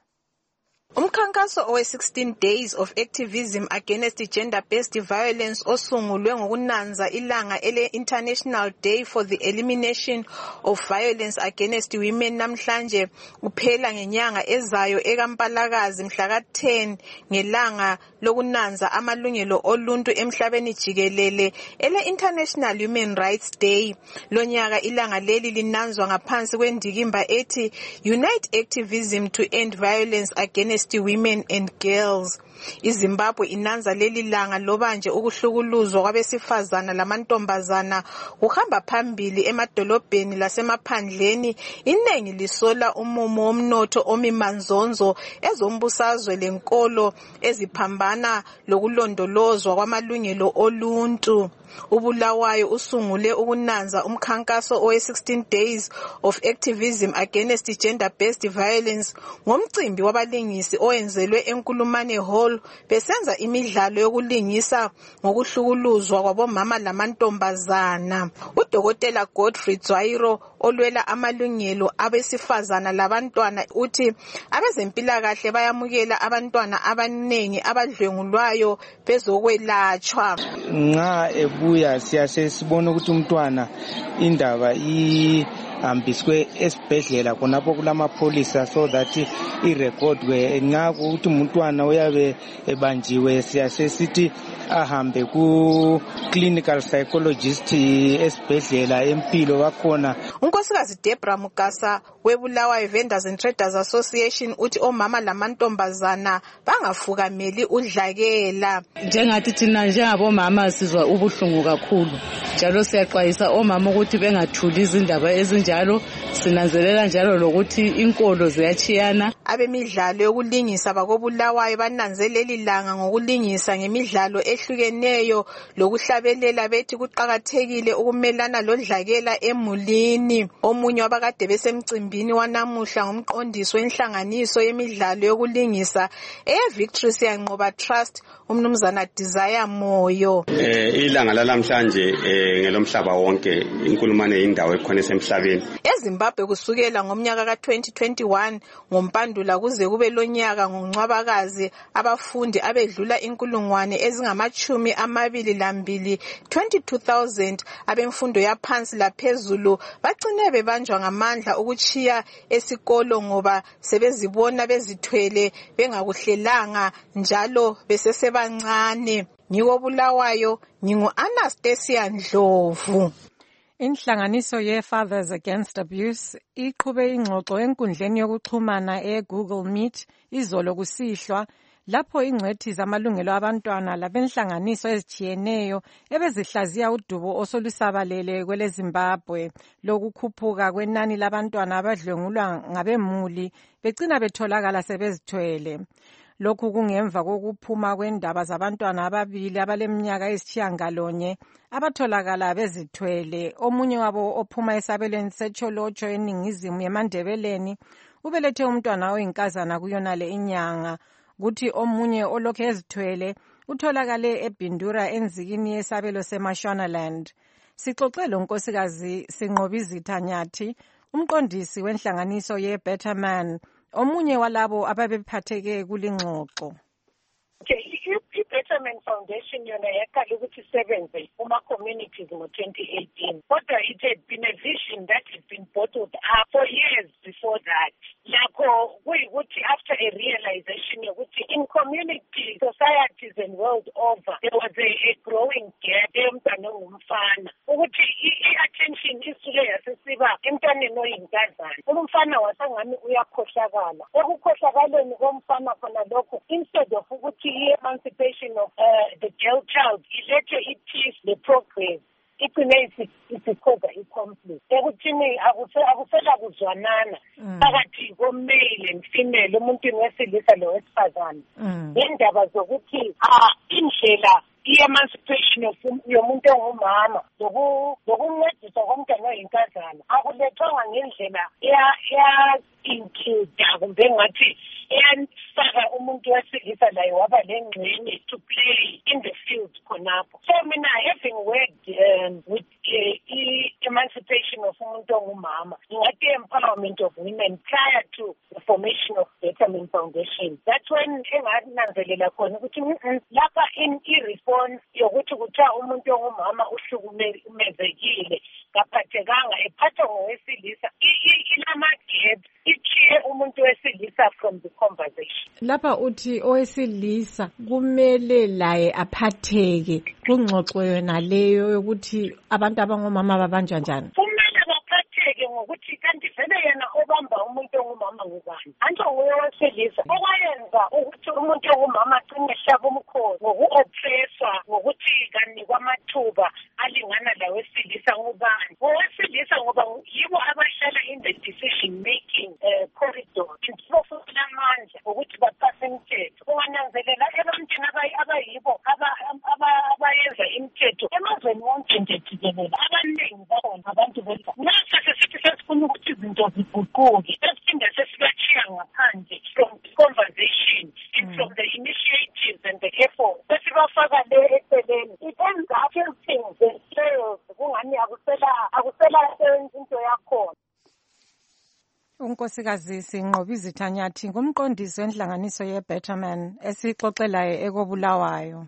Umkhankaso owe sixteen days of activism against gender-based violence osungulwe ngokunanza ilanga ele International Day for the Elimination of Violence Against Women namhlanje uphela ngenyanga ezayo ekaMpalakazi mhla ka ten ngelanga lokunanza amalungelo oluntu emhlabeni jikelele ele International Human Rights Day. Lonyaka ilanga leli linanzwa ngaphansi kwendikimba ethi Unite Activism to End Violence Against Women and Girls. iZimbabwe inanza leli langa loba nje ukuhlukuluzwa kwabesifazana lamantombazana kuhamba phambili emadolobheni lasemaphandleni. Inengi lisola umumo womnotho omimanzonzo ezombusazwe lenkolo eziphambana lokulondolozwa kwamalungelo oluntu. uBulawayo usungule ukunanza umkhankaso owe sixteen days of activism against gender-based violence ngomcimbi wabalingisi owenzelwe eNkulumane Hall besenza imidlalo yokulingisa ngokuhlukuluzwa kwabomama lamantombazana. uDokotela Godfrey Dzwairo olwela amalungelo abesifazana labantwana uthi abezempilakahle bayamukela abantwana abanengi abadlwengulwayo bezokwelatshwa. Nxa ebuya siyase sibona ukuthi umntwana indaba ihambiswe esibhedlela khonapho kulamapholisa so that irecordwe nxa ukuthi umntwana uyabe ebanjiwe siyase sithi ahambe ku clinical psychologist esibhedlela empilo bakhona. Unkosikazi Debra Mugasa weBulawayo Vendors and Traders Association uthi omama lamantombazana bangafukameli udlakela. Njengathi thina njengabomama sizwa ubuhlungu kakhulu. Njalo siyaxwayisa omama ukuthi bengathuli izindaba ezinjalo, sinanzelela njalo lokuthi inkolo ziyachiyana. Abemidlalo yokulingisa bakoBulawayo bananzeleli langa ngokulingisa ngemidlalo ehlukeneyo lokuhlabelela bethi kuqakathekile ukumelana lodlakela emulini. Omunye wabakade besemcimbini wanamuhla ngumqondisi wenhlanganiso yemidlalo yokulingisa eVictory Siyanqoba Trust umnumzana Desire Moyo. Eh ilanga lalamhlanje eh ngelomhlaba wonke inkulumane indawo ekhona esemhlabeni. eZimbabwe kusukela ngomnyaka ka twenty twenty-one ngompandula kuze kube lonyaka ngoNcwabakazi abafundi abedlula inkulungwane ezingamachumi amabili lambili twenty-two thousand abemfundo yaphansi laphezulu bagcine bebanjwa ngamandla ukuchiya esikolo ngoba sebezibona bezithwele bengakuhlelanga njalo besesebancane. NgikoBulawayo ngingu Anastasia Ndlovu. Inhlanganiso ye-Fathers Against Abuse iqhube ingxoxo enkundleni yokuxhumana e-Google Meet izolo kusihlwa lapho ingcwethi zamalungelo abantwana labenhlanganiso ezijiyeneyo ebezihlaziya udubo osolusabalele kwele Zimbabwe lokukhuphuka kwenani labantwana abadlwengulwa ngabemuli becina betholakala sebezithwele. Lokhu kungemva kokuphuma kwendaba zabantwana ababili abaleminyaka eyisitshiyangalonye abatholakala bezithwele. Omunye wabo ophuma esabelweni seCholocho eningizimu yeMandebeleni ubelethe umntwana oyinkazana kuyonale inyanga, kuthi omunye olokhu ezithwele utholakale eBindura enzikini yesabelo seMashonaland. Sixoxe lo nkosikazi Sinqobizitha Nyathi, umqondisi wenhlanganiso ye-Better Man, omunye walabo ababephatheke kulingxoxo. I-Betterment Foundation yona yaqala ukuthi isebenze kuma-communities ngo-twenty eighteen. Kodwa it had been a vision that had been bottled up for years before that. Lakho kuyikuthi after a realization yokuthi in community, societies and world over, there was a, a growing gap emntwana ongumfana. Ukuthi i-attention isuke yasisiba emntwaneni oyinkazana. Umfana wasangani uyakhohlakala. Ekukhohlakaleni komfana khona lokho, instead of ukuthi i-emancipation of uh, the girl child ilethe i-peace, the progress, icine isikoza i-conflict. Ekuthini akusela kuzwanana phakathi ko-male and female, umuntwini wesilisa lowesifazane. Ngendaba zokuthi indlela i-emancipation yomuntu ongumama lokuncediswa komntwana oyinkazana akulethwanga ngendlela eya-includa kumbe ngathi eyafaka umuntu wesilisa laye waba lengxenye to play in the field khonapho. So mina having worked um, with uh, emancipation of umuntu ongumama, ngathi empowerment of women prior to the formation of Betterment Foundation. That's when engananzelela khona ukuthi lapha in i-response yokuthi kuthiwa umuntu ongumama uhlukumezekile kaphathekanga ephathwa ngowesilisa inama-gaps ichiye umuntu wesilisa from the conversation. Lapha uthi owesilisa kumele laye aphatheke kungxoxo yona leyo yokuthi abantu abangomama babanjwa njani. Kumele baphatheke ngokuthi kanti vele yena obamba umuntu ongumama ngubani. Anto nguye wesilisa okwayenza ukuthi umuntu ongumama agcine ehlaba umkhosi ngoku-oppresswa ngokuthi kanikwa amathuba alingana lawesilisa ngubani. Owesilisa ngoba yibo abahlala in the decision making uh, corridor inhlofuna amandla ukuthi bapase imithetho. Ungananzelela ebantwini abayibo abayenza imithetho emazweni wonke nje jikelele abaningi bakhona abantu bethu. Nasa sesithi sesifuna ukuthi izinto ziguquke sesiphinde sesibachiya ngaphandle from the conversation and from the initiatives and the effort sesibafaka le eceleni. It ends up things and sales kungani akusela akusela into yakhona. Unkosikazi Sinqobizitha Nyathi ngumqondisi wenhlanganiso ye-Better Man esixoxelayo ekoBulawayo.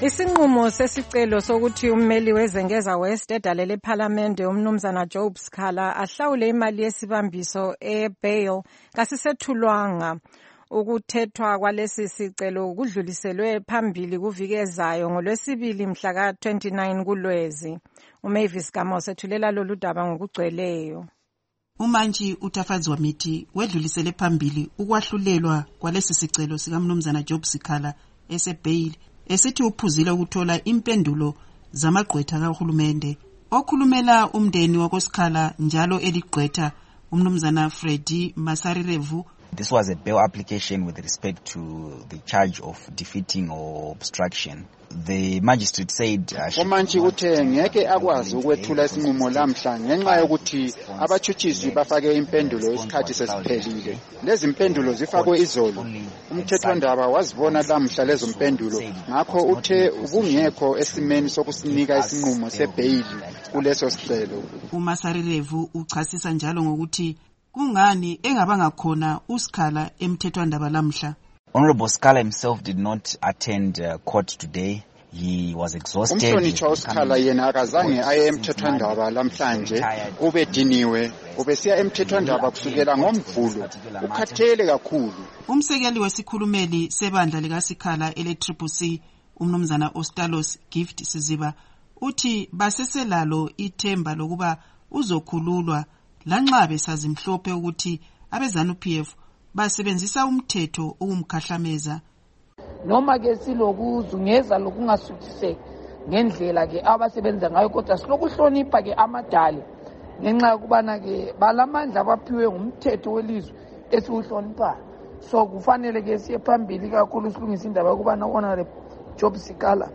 Isinqumo sesicelo sokuthi ummeli wezengeza West edalele eParliament umnumzana Job Sikhala ahlawule imali yesibambiso e-bail kasisethulwanga. Ukuthethwa kwalesi sicelo kudluliselwe phambili kuvikezayo ngolwesibili mhla ka twenty-nine kuLwezi. uMavis Gamo sethulela lolu daba ngokugcweleyo. Umantshi uTafadzwa Mithi wedlulisele phambili ukwahlulelwa kwalesi sicelo sikamnumzana Job Sikhala esebail esithi uphuzile ukuthola impendulo zamagqwetha kahulumende. Okhulumela umndeni wakoSikhala njalo eligqwetha umnumzana Freddy Masarirevu. This was a bail application with respect to the charge of defeating or obstruction. The magistrate said umantshi uthe ngeke akwazi ukwethula isinqumo lamhla ngenxa yokuthi abathutshisi bafake impendulo isikhathi sesiphelile. Lezi impendulo zifakwe izolo. Umthethwandaba wazibona lamhla lezo impendulo, ngakho uthe ubungekho esimeni sokusinika isinqumo sebail kuleso sicelo. uMasarirevu uchasisa njalo ngokuthi kungani engabanga khona uSikhala emthethwandaba lamhla. Honorable Sikhala himself did not attend uh, court today. He was exhausted. Umhlonitshwa uSikhala yena akazange aye emthethwandaba lamhlanje, ubediniwe, ubesiya emthethwandaba kusukela ngoMvulo. Ukhathele kakhulu. Umsekeli wesikhulumeli sebandla likaSikhala ele-Triple C umnumzana Ostalos Gift Siziba uthi baseselalo ithemba lokuba uzokhululwa lanxa besazimhlophe ukuthi abeZANU-P F basebenzisa umthetho ukumkhahlameza. Noma ke silokuzungeza lokungasuthiseki ngendlela ke abasebenza ngayo, kodwa silokuhlonipha ke amadali ngenxa yokubana ke balamandla abaphiwe ngumthetho welizwe esiwuhlonipha. So kufanele ke siye phambili kakhulu silungisa indaba yokubana Honorable Job Sikhala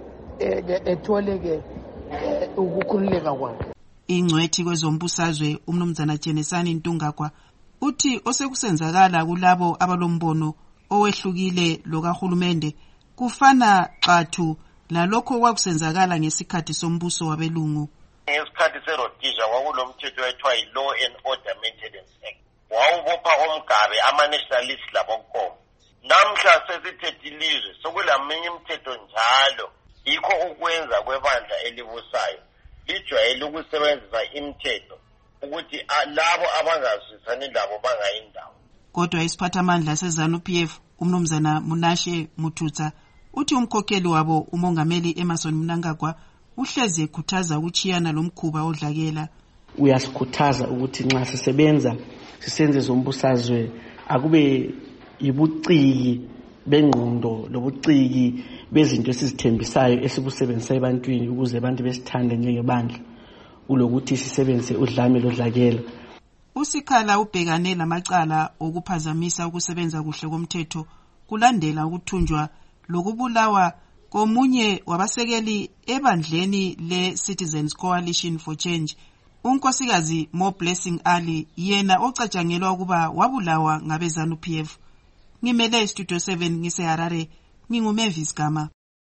ethole ke ukukhululeka kwakhe. Ingcwethi kwezombusazwe umnumzana Jenesani Ntungagwa uthi osekusenzakala kulabo abalombono owehlukile lokahulumende kufana xathu lalokho kwakusenzakala ngesikhathi sombuso wabelungu. Ngesikhathi seRhodesia kwakulomthetho ethiwa yi-Law and Order Maintenance Act. Wawubopha omgabe ama-nationalist labonkomo. Namhla sesithethe ilizwe sokulaminye imithetho njalo. Yikho ukwenza kwebandla elibusayo lijwayele ukusebenzisa imithetho ukuthi labo abangazwisani labo bangayindawo. Kodwa isiphathamandla seZANU-P F umnumzana Munashe Muthutsa uthi umkhokheli wabo umongameli Emerson Mnangagwa uhleze ekhuthaza ukuchiyana lomkhuba odlakela. Uyasikhuthaza ukuthi nxa sisebenza sisenze zombusazwe akube yibuciki bengqondo lobuciki bezinto esizithembisayo esibusebenzisa ebantwini ukuze abantu besithande njengebandla ulokuthi sisebenze udlame lodlakela. uSikhala ubhekane lamacala okuphazamisa ukusebenza kuhle komthetho kulandela ukuthunjwa lokubulawa komunye wabasekeli ebandleni le-Citizens Coalition for Change, unkosikazi Mo Blessing Ali, yena ocatshangelwa ukuba wabulawa ngabeZANU-P F. Ngimele Studio seven ngiseHarare, nginguMavis Gama.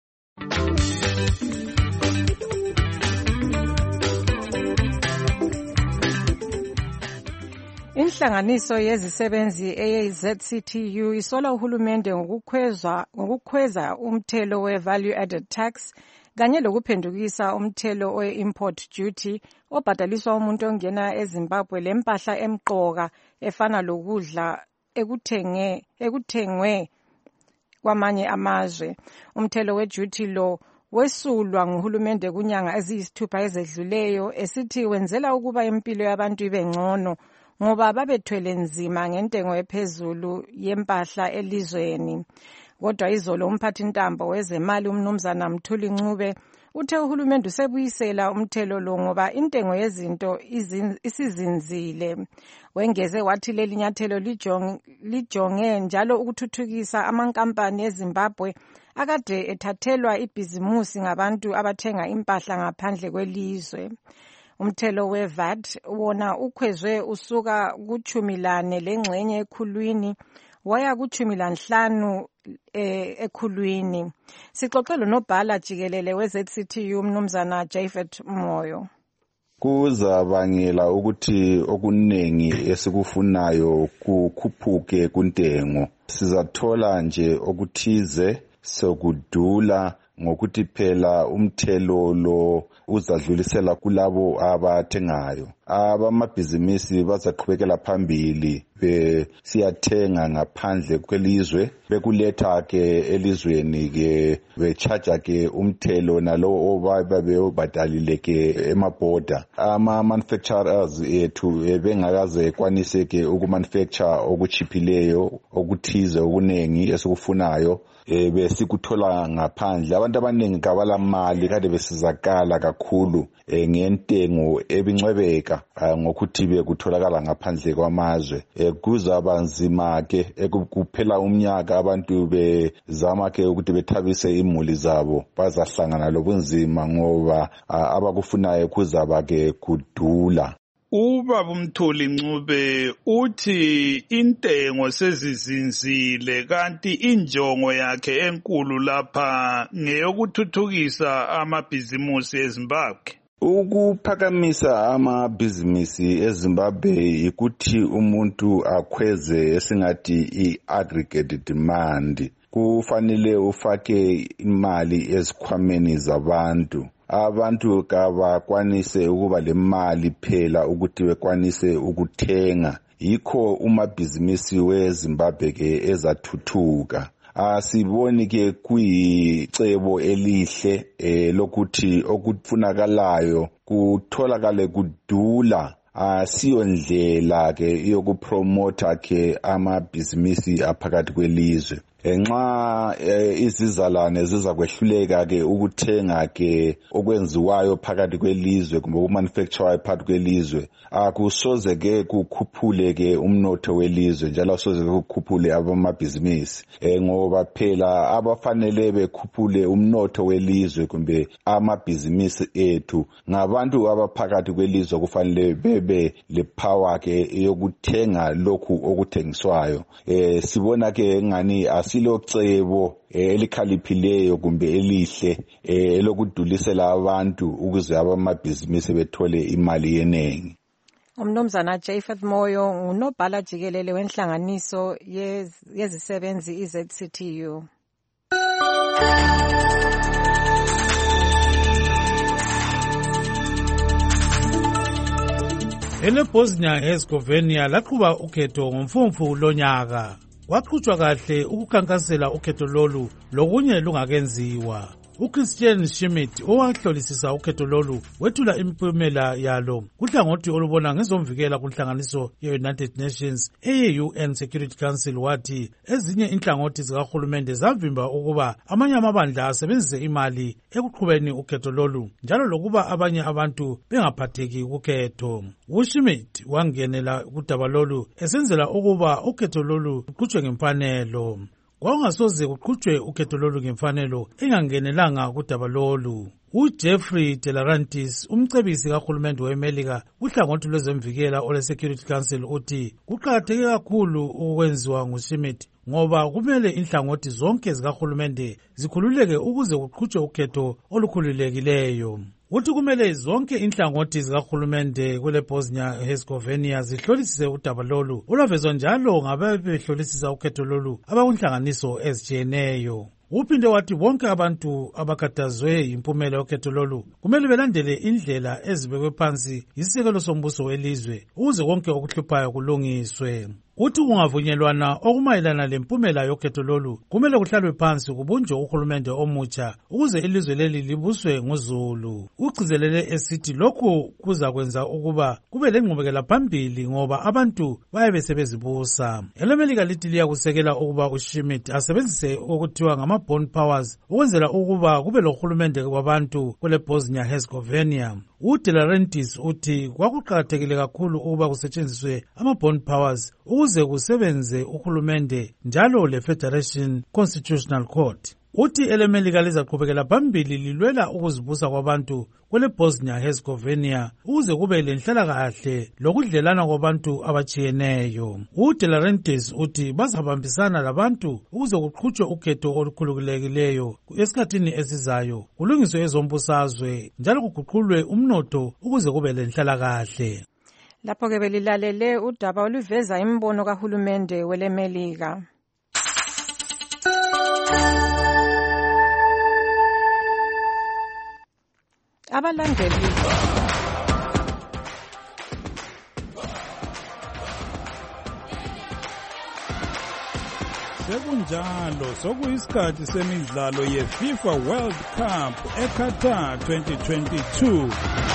Inhlanganiso yezisebenzi e-Z C T U isola uhulumende ngokukhweza ngokukhweza umthelo we-value added tax kanye lokuphendukisa umthelo we-import duty obhadaliswa umuntu ongena eZimbabwe lempahla emqoka efana lokudla ekuthenge ekuthengwe kwamanye amazwe. Umthelo we-duty lo wesulwa nguhulumende kunyanga eziyisithupha ezedluleyo esithi wenzela ukuba impilo yabantu ibe ngcono ngoba babethwele nzima ngentengo ephezulu yempahla elizweni. Kodwa izolo umphathi ntambo wezemali umnumzana Mthuli Ncube uthe uhulumende usebuyisela umthelo lo ngoba intengo yezinto isizinzile. Wengeze wathi leli nyathelo lijonge njalo ukuthuthukisa amankampani eZimbabwe akade ethathelwa ibhizimusi ngabantu abathenga impahla ngaphandle kwelizwe. Umthelo we-V A T wona ukhwezwe usuka kuchumi lane lengxenye ekhulwini waya kuchumi lanhlanu ekhulwini. Sixoxelo nobhala jikelele we-Z C T U umnumzana Japhet Moyo. Kuzabangela ukuthi okuningi esikufunayo kukhuphuke kuntengo. Sizathola nje okuthize sokudula ngokuthi phela umthelo lo uzadlulisela kulabo abathengayo. Abamabhizinisi bazaqhubekela phambili besiyathenga ngaphandle kwelizwe, bekuletha ke elizweni ke bechaja ke umthelo nalowo obabebadalile ke emaborder. Ama manufacturers ethu bengakaze kwanise ke ukumanufacture okuchiphileyo okuthize okunengi esikufunayo e besikuthola ngaphandle. Abantu abaningi kabala mali kade besizakala kakhulu e, ngentengo ebincwebeka ngokuthi bekutholakala ngaphandle kwamazwe. E, kuzaba nzima ke ekuphela umnyaka abantu bezama ke ukuthi bethabise imuli zabo, bazahlangana lobunzima ngoba abakufunayo kuzaba ke kudula. Ubaba uMthuli Ncube uthi intengo sezizinzile kanti injongo yakhe enkulu lapha ngeyokuthuthukisa amabhizimusi eZimbabwe. Ukuphakamisa amabhizinisi eZimbabwe ukuthi umuntu akhweze esingathi i-aggregate demand. Kufanele ufake imali ezikhwameni zabantu. Abantu kabakwanise ukuba lemali phela ukuthi bekwanise ukuthenga. Yikho umabhizinisi weZimbabwe ke ezathuthuka. Asiboni ke kuyicebo elihle eh, lokuthi okufunakalayo kutholakale kudula. Asiyo ndlela ke yokupromota ke amabhizinisi aphakathi kwelizwe. Nxa e, izizalwane ziza kwehluleka ke ukuthenga ke okwenziwayo phakathi kwelizwe kumbe ukumanufacture phakathi kwelizwe, akusoze ke kukhuphule ke umnotho welizwe njalo soze kukhuphule abamabhizinisi e, ngoba phela abafanele bekhuphule umnotho welizwe kumbe amabhizinisi ethu ngabantu abaphakathi kwelizwe. Kufanele bebe le power ke yokuthenga lokhu okuthengiswayo. E, sibona ke ngani silocebo elikhaliphileyo kumbe elihle elokudulisela abantu ukuze abamabhizinisi bethole imali yenengi. Umnumzana Japheth Moyo ngunobhala jikelele wenhlanganiso yezisebenzi i-Z C T U. EleBosnia Herzegovina laqhuba ukhetho ngomfumfu lonyaka. Waqhutshwa kahle ukukhankasela ukhetho lolu lokunye lungakenziwa. uChristian Schmidt owahlolisisa ukhetho lolu wethula imiphumela yalo kuhlangothi olubona ngezomvikela kunhlanganiso ye-United Nations eye-U N Security Council wathi ezinye inhlangothi zikahulumende zavimba ukuba amanye amabandla asebenzise imali ekuqhubeni ukhetho lolu njalo lokuba abanye abantu bengaphatheki kukhetho. uSchmidt wangenela kudaba lolu esenzela ukuba ukhetho lolu luqhutshwe ngemfanelo. Kwakungasoze kuqhutshwe ukhetho lolu ngemfanelo engangenelanga kudaba lolu. uJeffrey Delarantis umcebisi kahulumende weMelika kuhlangothi lwezemvikela ole-Security Council uthi kuqakatheke kakhulu ukwenziwa nguSchmidt ngoba kumele inhlangothi zonke zikahulumende zikhululeke ukuze kuqhutshwe ukhetho olukhululekileyo. Uthi kumele zonke inhlangothi zikahulumende kule-Bosnia Herzegovina zihlolisise udaba lolu olwavezwa njalo ngababehlolisisa ukhetho lolu abakunhlanganiso ezitshiyeneyo. Uphinde wathi bonke abantu abakhathazwe impumela yokhetho lolu kumele belandele indlela ezibekwe phansi yisisekelo sombuso welizwe ukuze konke okuhluphayo kulungiswe. Uthi kungavunyelwana okumayelana lempumela yokhetho lolu kumele kuhlalwe phansi kubunjwe uhulumende omutsha ukuze ilizwe leli libuswe nguzulu. Ugcizelele esithi lokhu kuza kwenza ukuba kube lengqubekela phambili ngoba abantu bayabe sebezibusa. EleMelika lithi liyakusekela ukuba uSchmidt asebenzise okuthiwa ngama-bond powers ukwenzela ukuba kube lohulumende wabantu kule Bosnia Herzegovina. uDelarantis uthi kwakuqakathekile kakhulu ukuba kusetshenziswe ama-bond powers ukuze kusebenze uhulumende njalo le-Federation Constitutional Court. Uthi eleMelika lizaqhubekela phambili lilwela ukuzibusa kwabantu kwele Bosnia Herzegovina ukuze kube lenhlalakahle lokudlelana kwabantu abatshiyeneyo. uDelarantis uthi bazabambisana labantu ukuze kuqhutshwe ukhetho olukhululekileyo esikhathini esizayo, kulungiswe ezombusazwe njalo kuguqulwe umnotho ukuze kube lenhlalakahle. Lapho-ke belilalele udaba oluveza imbono kahulumende weleMelika. Abalandeli sekunjalo sokuyisikhathi semidlalo ye-FIFA World Cup eQatar twenty twenty-two.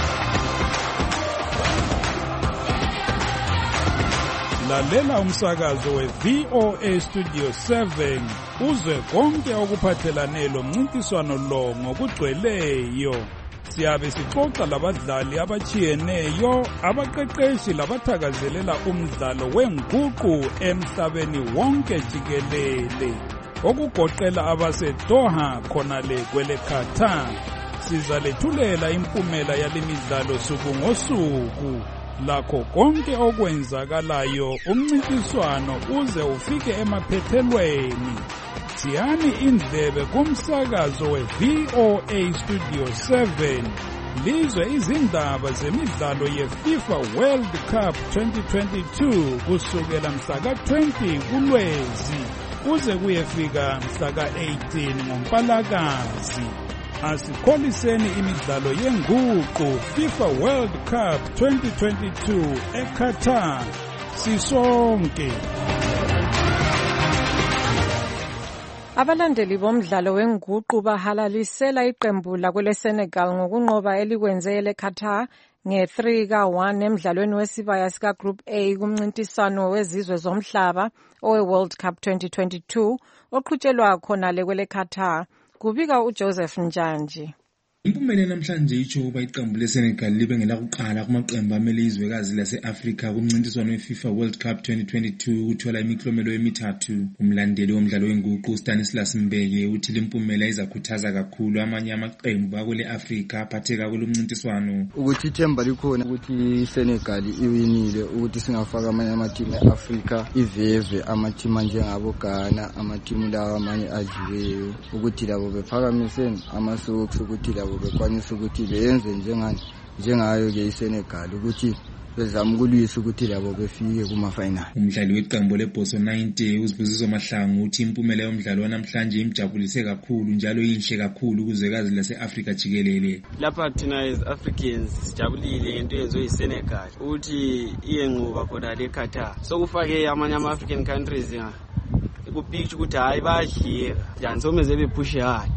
Lalela umsakazo we-V O A Studio seven uzwe konke okuphathelane lomncintiswano lo ngokugcweleyo. Siyabe sixoxa labadlali abachiyeneyo, abaqeqeshi labathakazelela umdlalo wenguqu emhlabeni wonke jikelele, okugoqela abaseDoha khonale kwele Qatar. Sizalethulela impumela yalemidlalo suku ngosuku, lakho konke okwenzakalayo umncintiswano uze ufike emaphethelweni. Siyani indlebe kumsakazo we-V O A Studio seven lizwe izindaba zemidlalo ye-FIFA World Cup twenty twenty-two kusukela mhla ka twenty kuLwezi kuze kuyefika mhla ka eighteen ngoMpalakazi. Asikholiseni imidlalo yenguqu FIFA World Cup twenty twenty-two eQatar sisonke. Abalandeli bomdlalo wenguqu bahalalisela iqembu lakwele Senegal ngokunqoba elikwenze leQatar nge three ka one emdlalweni wesibaya sika Group A kumncintiswano wezizwe zomhlaba owe World Cup twenty twenty-two oqhutshelwa khona le kwele Qatar. Kubika uJoseph Njanji. Impumela namhlanje itsho ukuba iqembu leSenegal libe ngelakuqala kumaqembu amele izwekazi lase-Afrika kumncintiswano weFIFA World Cup twenty twenty-two ukuthola imiklomelo emithathu. Umlandeli womdlalo wenguqu Stanislas Mbeke uthi lempumela izakhuthaza kakhulu amanye amaqembu akule Afrika aphatheka kulomncintiswano. Ukuthi ithemba likhona ukuthi iSenegal iwinile ukuthi singafaka amanye amatimu eAfrika iveve amatimu njengabo Ghana amatimu lawa amanye ajiweyo ukuthi labo bephakamiseni amasokisi ukuthi labo bekwanisa ukuthi beyenze njengani njengayo ke iSenegal ukuthi bezama ukulwisa ukuthi labo befike kuma final. Umdlali weqembu leBoso ninety uzibuziso Mahlangu uthi impumela yomdlalo wanamhlanje imjabulise kakhulu njalo inhle kakhulu kuzwekazi laseAfrika jikelele. Lapha thina as Africans sijabulile into yenziwe iSenegal uthi iyenquba khona leQatar. Sokufake amanye ama African countries ya kupicture ukuthi hayi badliye njani someze bepush hard.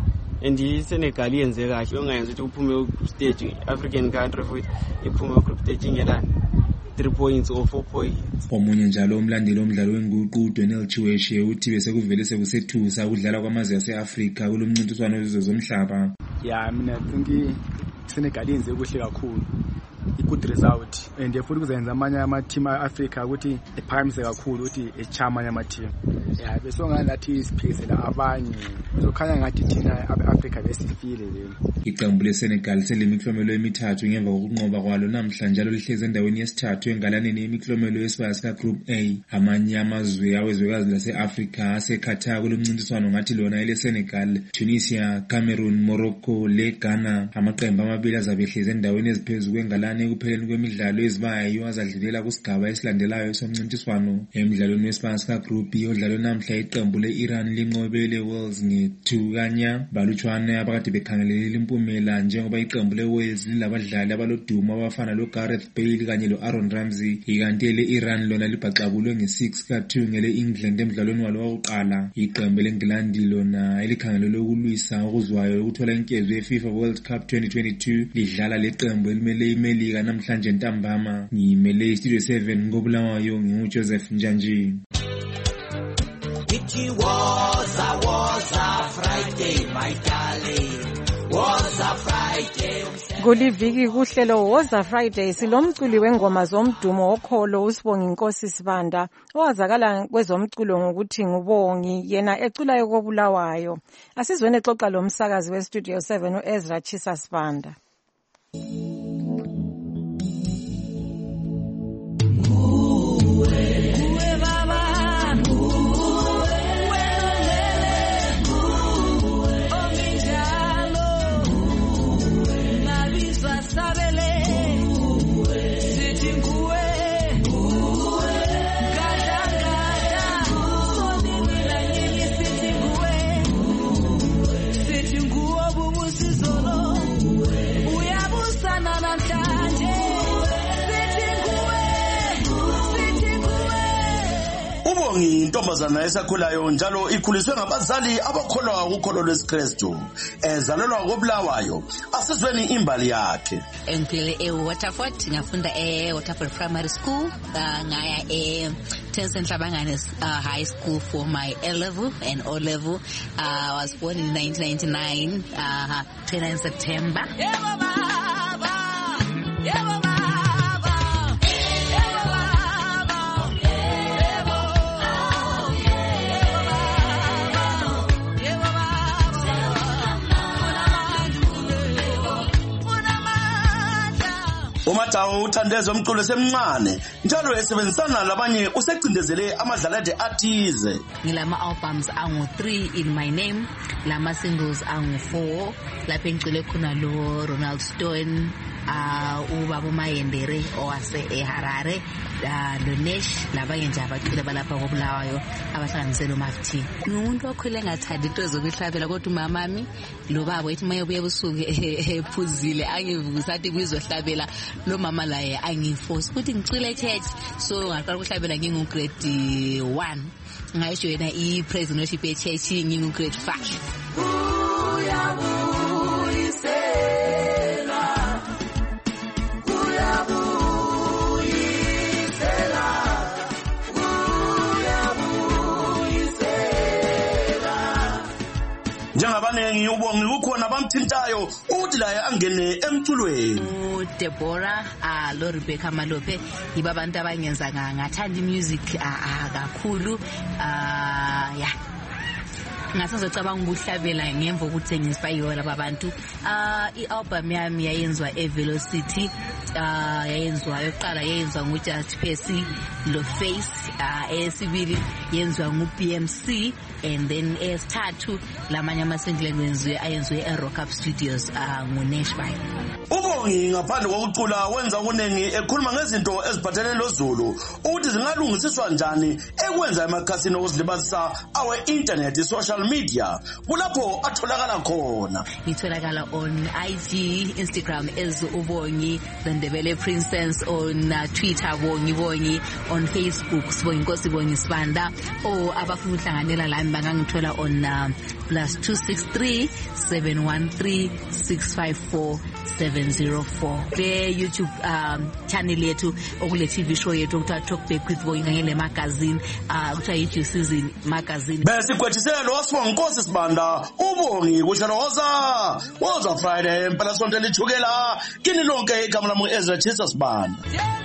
And iSenegal yenze kahle ongayenza ukuthi uphume stage African country futhi iphume group stage ngelana three points or four points. Omunye njalo umlandeli omdlalo wenguqu Donald Chiweshe uthi bese kuvele sekusethusa ukudlala kwamazwe aseAfrika kulomncintiswano wezizwe zomhlaba. Yeah, mina thinki Senegal yenze kuhle kakhulu. Good result and futhi kuzenza amanye ama team eAfrika ukuthi ephakamise kakhulu ukuthi echama ama team. Yeah, bese ngalathi isiphezela abanye sokhanya ngathi thina abeAfrika besifile le. Iqembu leSenegal selemiklomelo emithathu ngemva kokunqoba kwalo namhlanje njalo lihleze endaweni yesithathu engalaneni yemiklomelo yesibaya sika Group A. Amanye amazwe awezwekazi laseAfrika aseQatar kulomncintiswano ngathi lona eleSenegal, Tunisia, Cameroon, Morocco le Ghana. Amaqembu amabili azabehleze endaweni eziphezulu kwengalani ekupheleni kwemidlalo ezibayo azadlulela kusigaba esilandelayo somncintiswano. Emidlalweni wesibaya sika Group B odlalo namhla iqembu leIran linqobele Wales nge two kanya balutshwana abakade bekhangelele impumela njengoba iqembu leWales lilabadlali abalodumo abafana loGareth Bale kanye loAaron Ramsey. Ikanti leIran lona libhaxabulwe nge six ka two ngele England emidlalweni walo wokuqala. Iqembu leNgilandi lona elikhangelele ukulwisa okuzwayo ukuthola inkezo yeFIFA World Cup twenty twenty-two lidlala leqembu elimele iMelika namhlanje ntambama. Ngimele iStudio seven ngobulawayo nginguJoseph Njanji. It was a was a Friday, my darling. Was a Friday. Kuliviki kuhlelo Woza Friday silomculi wengoma zomdumo okholo uSibonga Inkosi Sibanda owazakala kwezomculo ngokuthi ngubongi yena eculayo kobulawayo. Asizwene xoxa lomsakazi weStudio seven uEzra Chisa Sibanda. uBongi intombazana esakhulayo njalo ikhuliswe ngabazali abakholwa ukholo lwesikrestu ezalelwa koBulawayo. Asizweni imbali yakhe. Engile eWaterford ngafunda eWaterford Primary School ngaya eTennyson Hlabangane High School for my A level and O level. Uh, I was born in nineteen ninety-nine, uh, twenty-ninth September. Yeah, Baba. Yeah, Baba. uMatawu uthandezwe umculo semncane njalo esebenzisana labanye usecindezele amadlalade athize. Ngilama albums angu three in my name, lama singles angu four, lapho ngicule khona lo Ronald Stone, uh, ubaba Mayendere owase eHarare, uh, lo Nesh, labanye nje abaculi balapha koBulawayo abahlanganisela uMafti. Ngumuntu okhule ngathanda into zokuhlabela kodwa umamami lo baba ethi maye buye busuku ephuzile angivusa athi kuzohlabela lo mama laye angiforce ukuthi ngicule church, so ngaqala ukuhlabela ngingu grade one ngayijoyina i praise and worship church ngingu grade five. Njengabanengi uBongi ukhona bamthintayo uthi laye angene emculweni. uDeborah ah lo Rebecca Malope yiba abantu abangenza ngathanda imusic kakhulu ah yeah ngasazocabanga ukuhlabela ngemva ukuthi nginspire laba bantu. Ah ialbum yami yayenzwa eVelocity, ah yayenzwa yokuqala yayenzwa nguJust Percy lo Face, ah esibili yenzwa nguB M C, and then esithathu lamanye amasingle enziwe ayenzwe eRock Up Studios ah nguNashby. uBongi ngaphandle kokucula wenza kunengi ekhuluma ngezinto eziphathelene noZulu ukuthi zingalungisiswa njani ekwenza emakhasini okuzilibazisa awe internet social media kulapho atholakala khona. Ngitholakala on I G, Instagram as uBongi Ndebele Princess, on uh, Twitter Bongi Bongi, on Facebook Sibongi Nkosi Bongi Sibanda, o abafuna ukuhlanganela lami bangangithola on uh, plus two six three seven one three six five four seven zero four. The YouTube um, channel yethu okule T V show yethu okuthiwa Talk Back with Bongi ngale magazine, uh kuthiwa YouTube Season magazine. Bese kwethisela lo Sibongi Nkosi Sibanda uBongi kushaloza woza Friday impela sonto lithukela kini lonke igama lami Ezra Jesus Sibanda.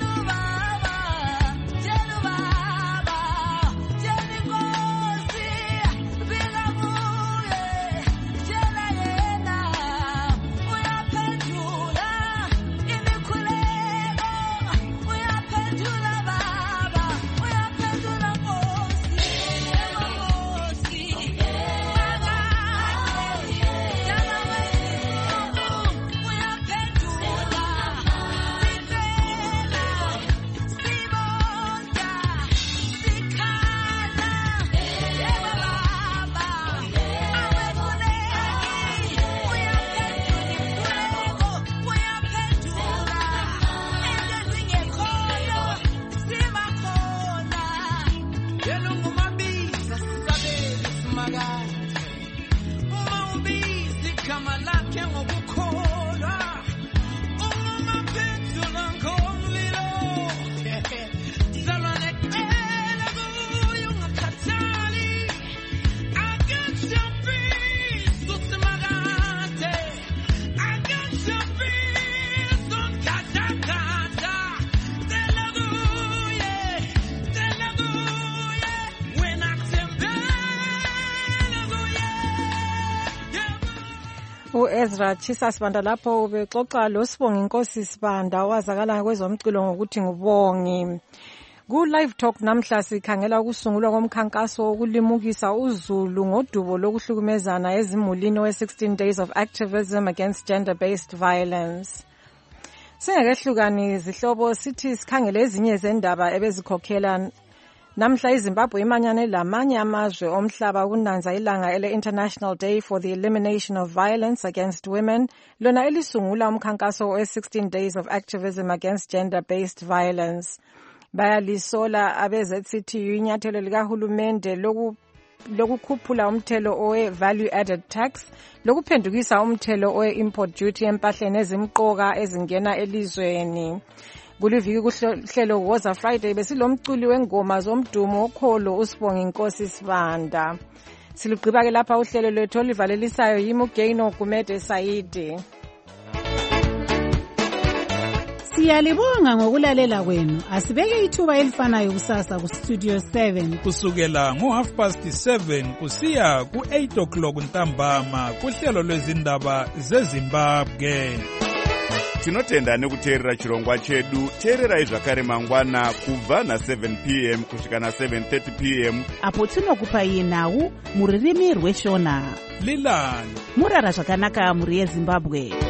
uEzra Jesus Sibanda lapho ubexoxa lo Sibongi Nkosi Sibanda owazakala kwezomculo ngokuthi nguBongi. Ku live talk namhla sikhangela ukusungulwa komkhankaso wokulimukisa uZulu ngodubo lokuhlukumezana ezimulini we sixteen days of activism against gender based violence. Singakehlukani izihlobo sithi sikhangele ezinye zendaba ebezikhokhela namhla iZimbabwe imanyane lamanye amazwe omhlaba kunanza ilanga ele International Day for the Elimination of Violence Against Women, lona elisungula umkhankaso we sixteen days of activism against gender based violence. bayalisola abe-Z C T U inyathelo likahulumende loku lokukhuphula umthelo owe-value added tax lokuphendukisa umthelo owe-import duty empahleni ezimqoka ezingena elizweni. Kuliviki kuhlelo Woza Friday besilomculi wengoma zomdumo okholo uSibonga Inkosi Sibanda. Silugqiba ke lapha uhlelo lwethu olivalelisayo yimi uGaino Gumede Saidi. Siyalibonga ngokulalela kwenu. Asibeke ithuba elifanayo kusasa ku Studio seven kusukela ngo half past seven kusiya ku eight o'clock ntambama kuhlelo lwezindaba zeZimbabwe. Tinotenda nekuteerera chirongwa chedu. Teererai zvakare mangwana kubva na seven p m kusvika na seven thirty p m apo tinokupai nhau muririmi rweshona. Lilani murara zvakanaka muri yeZimbabwe.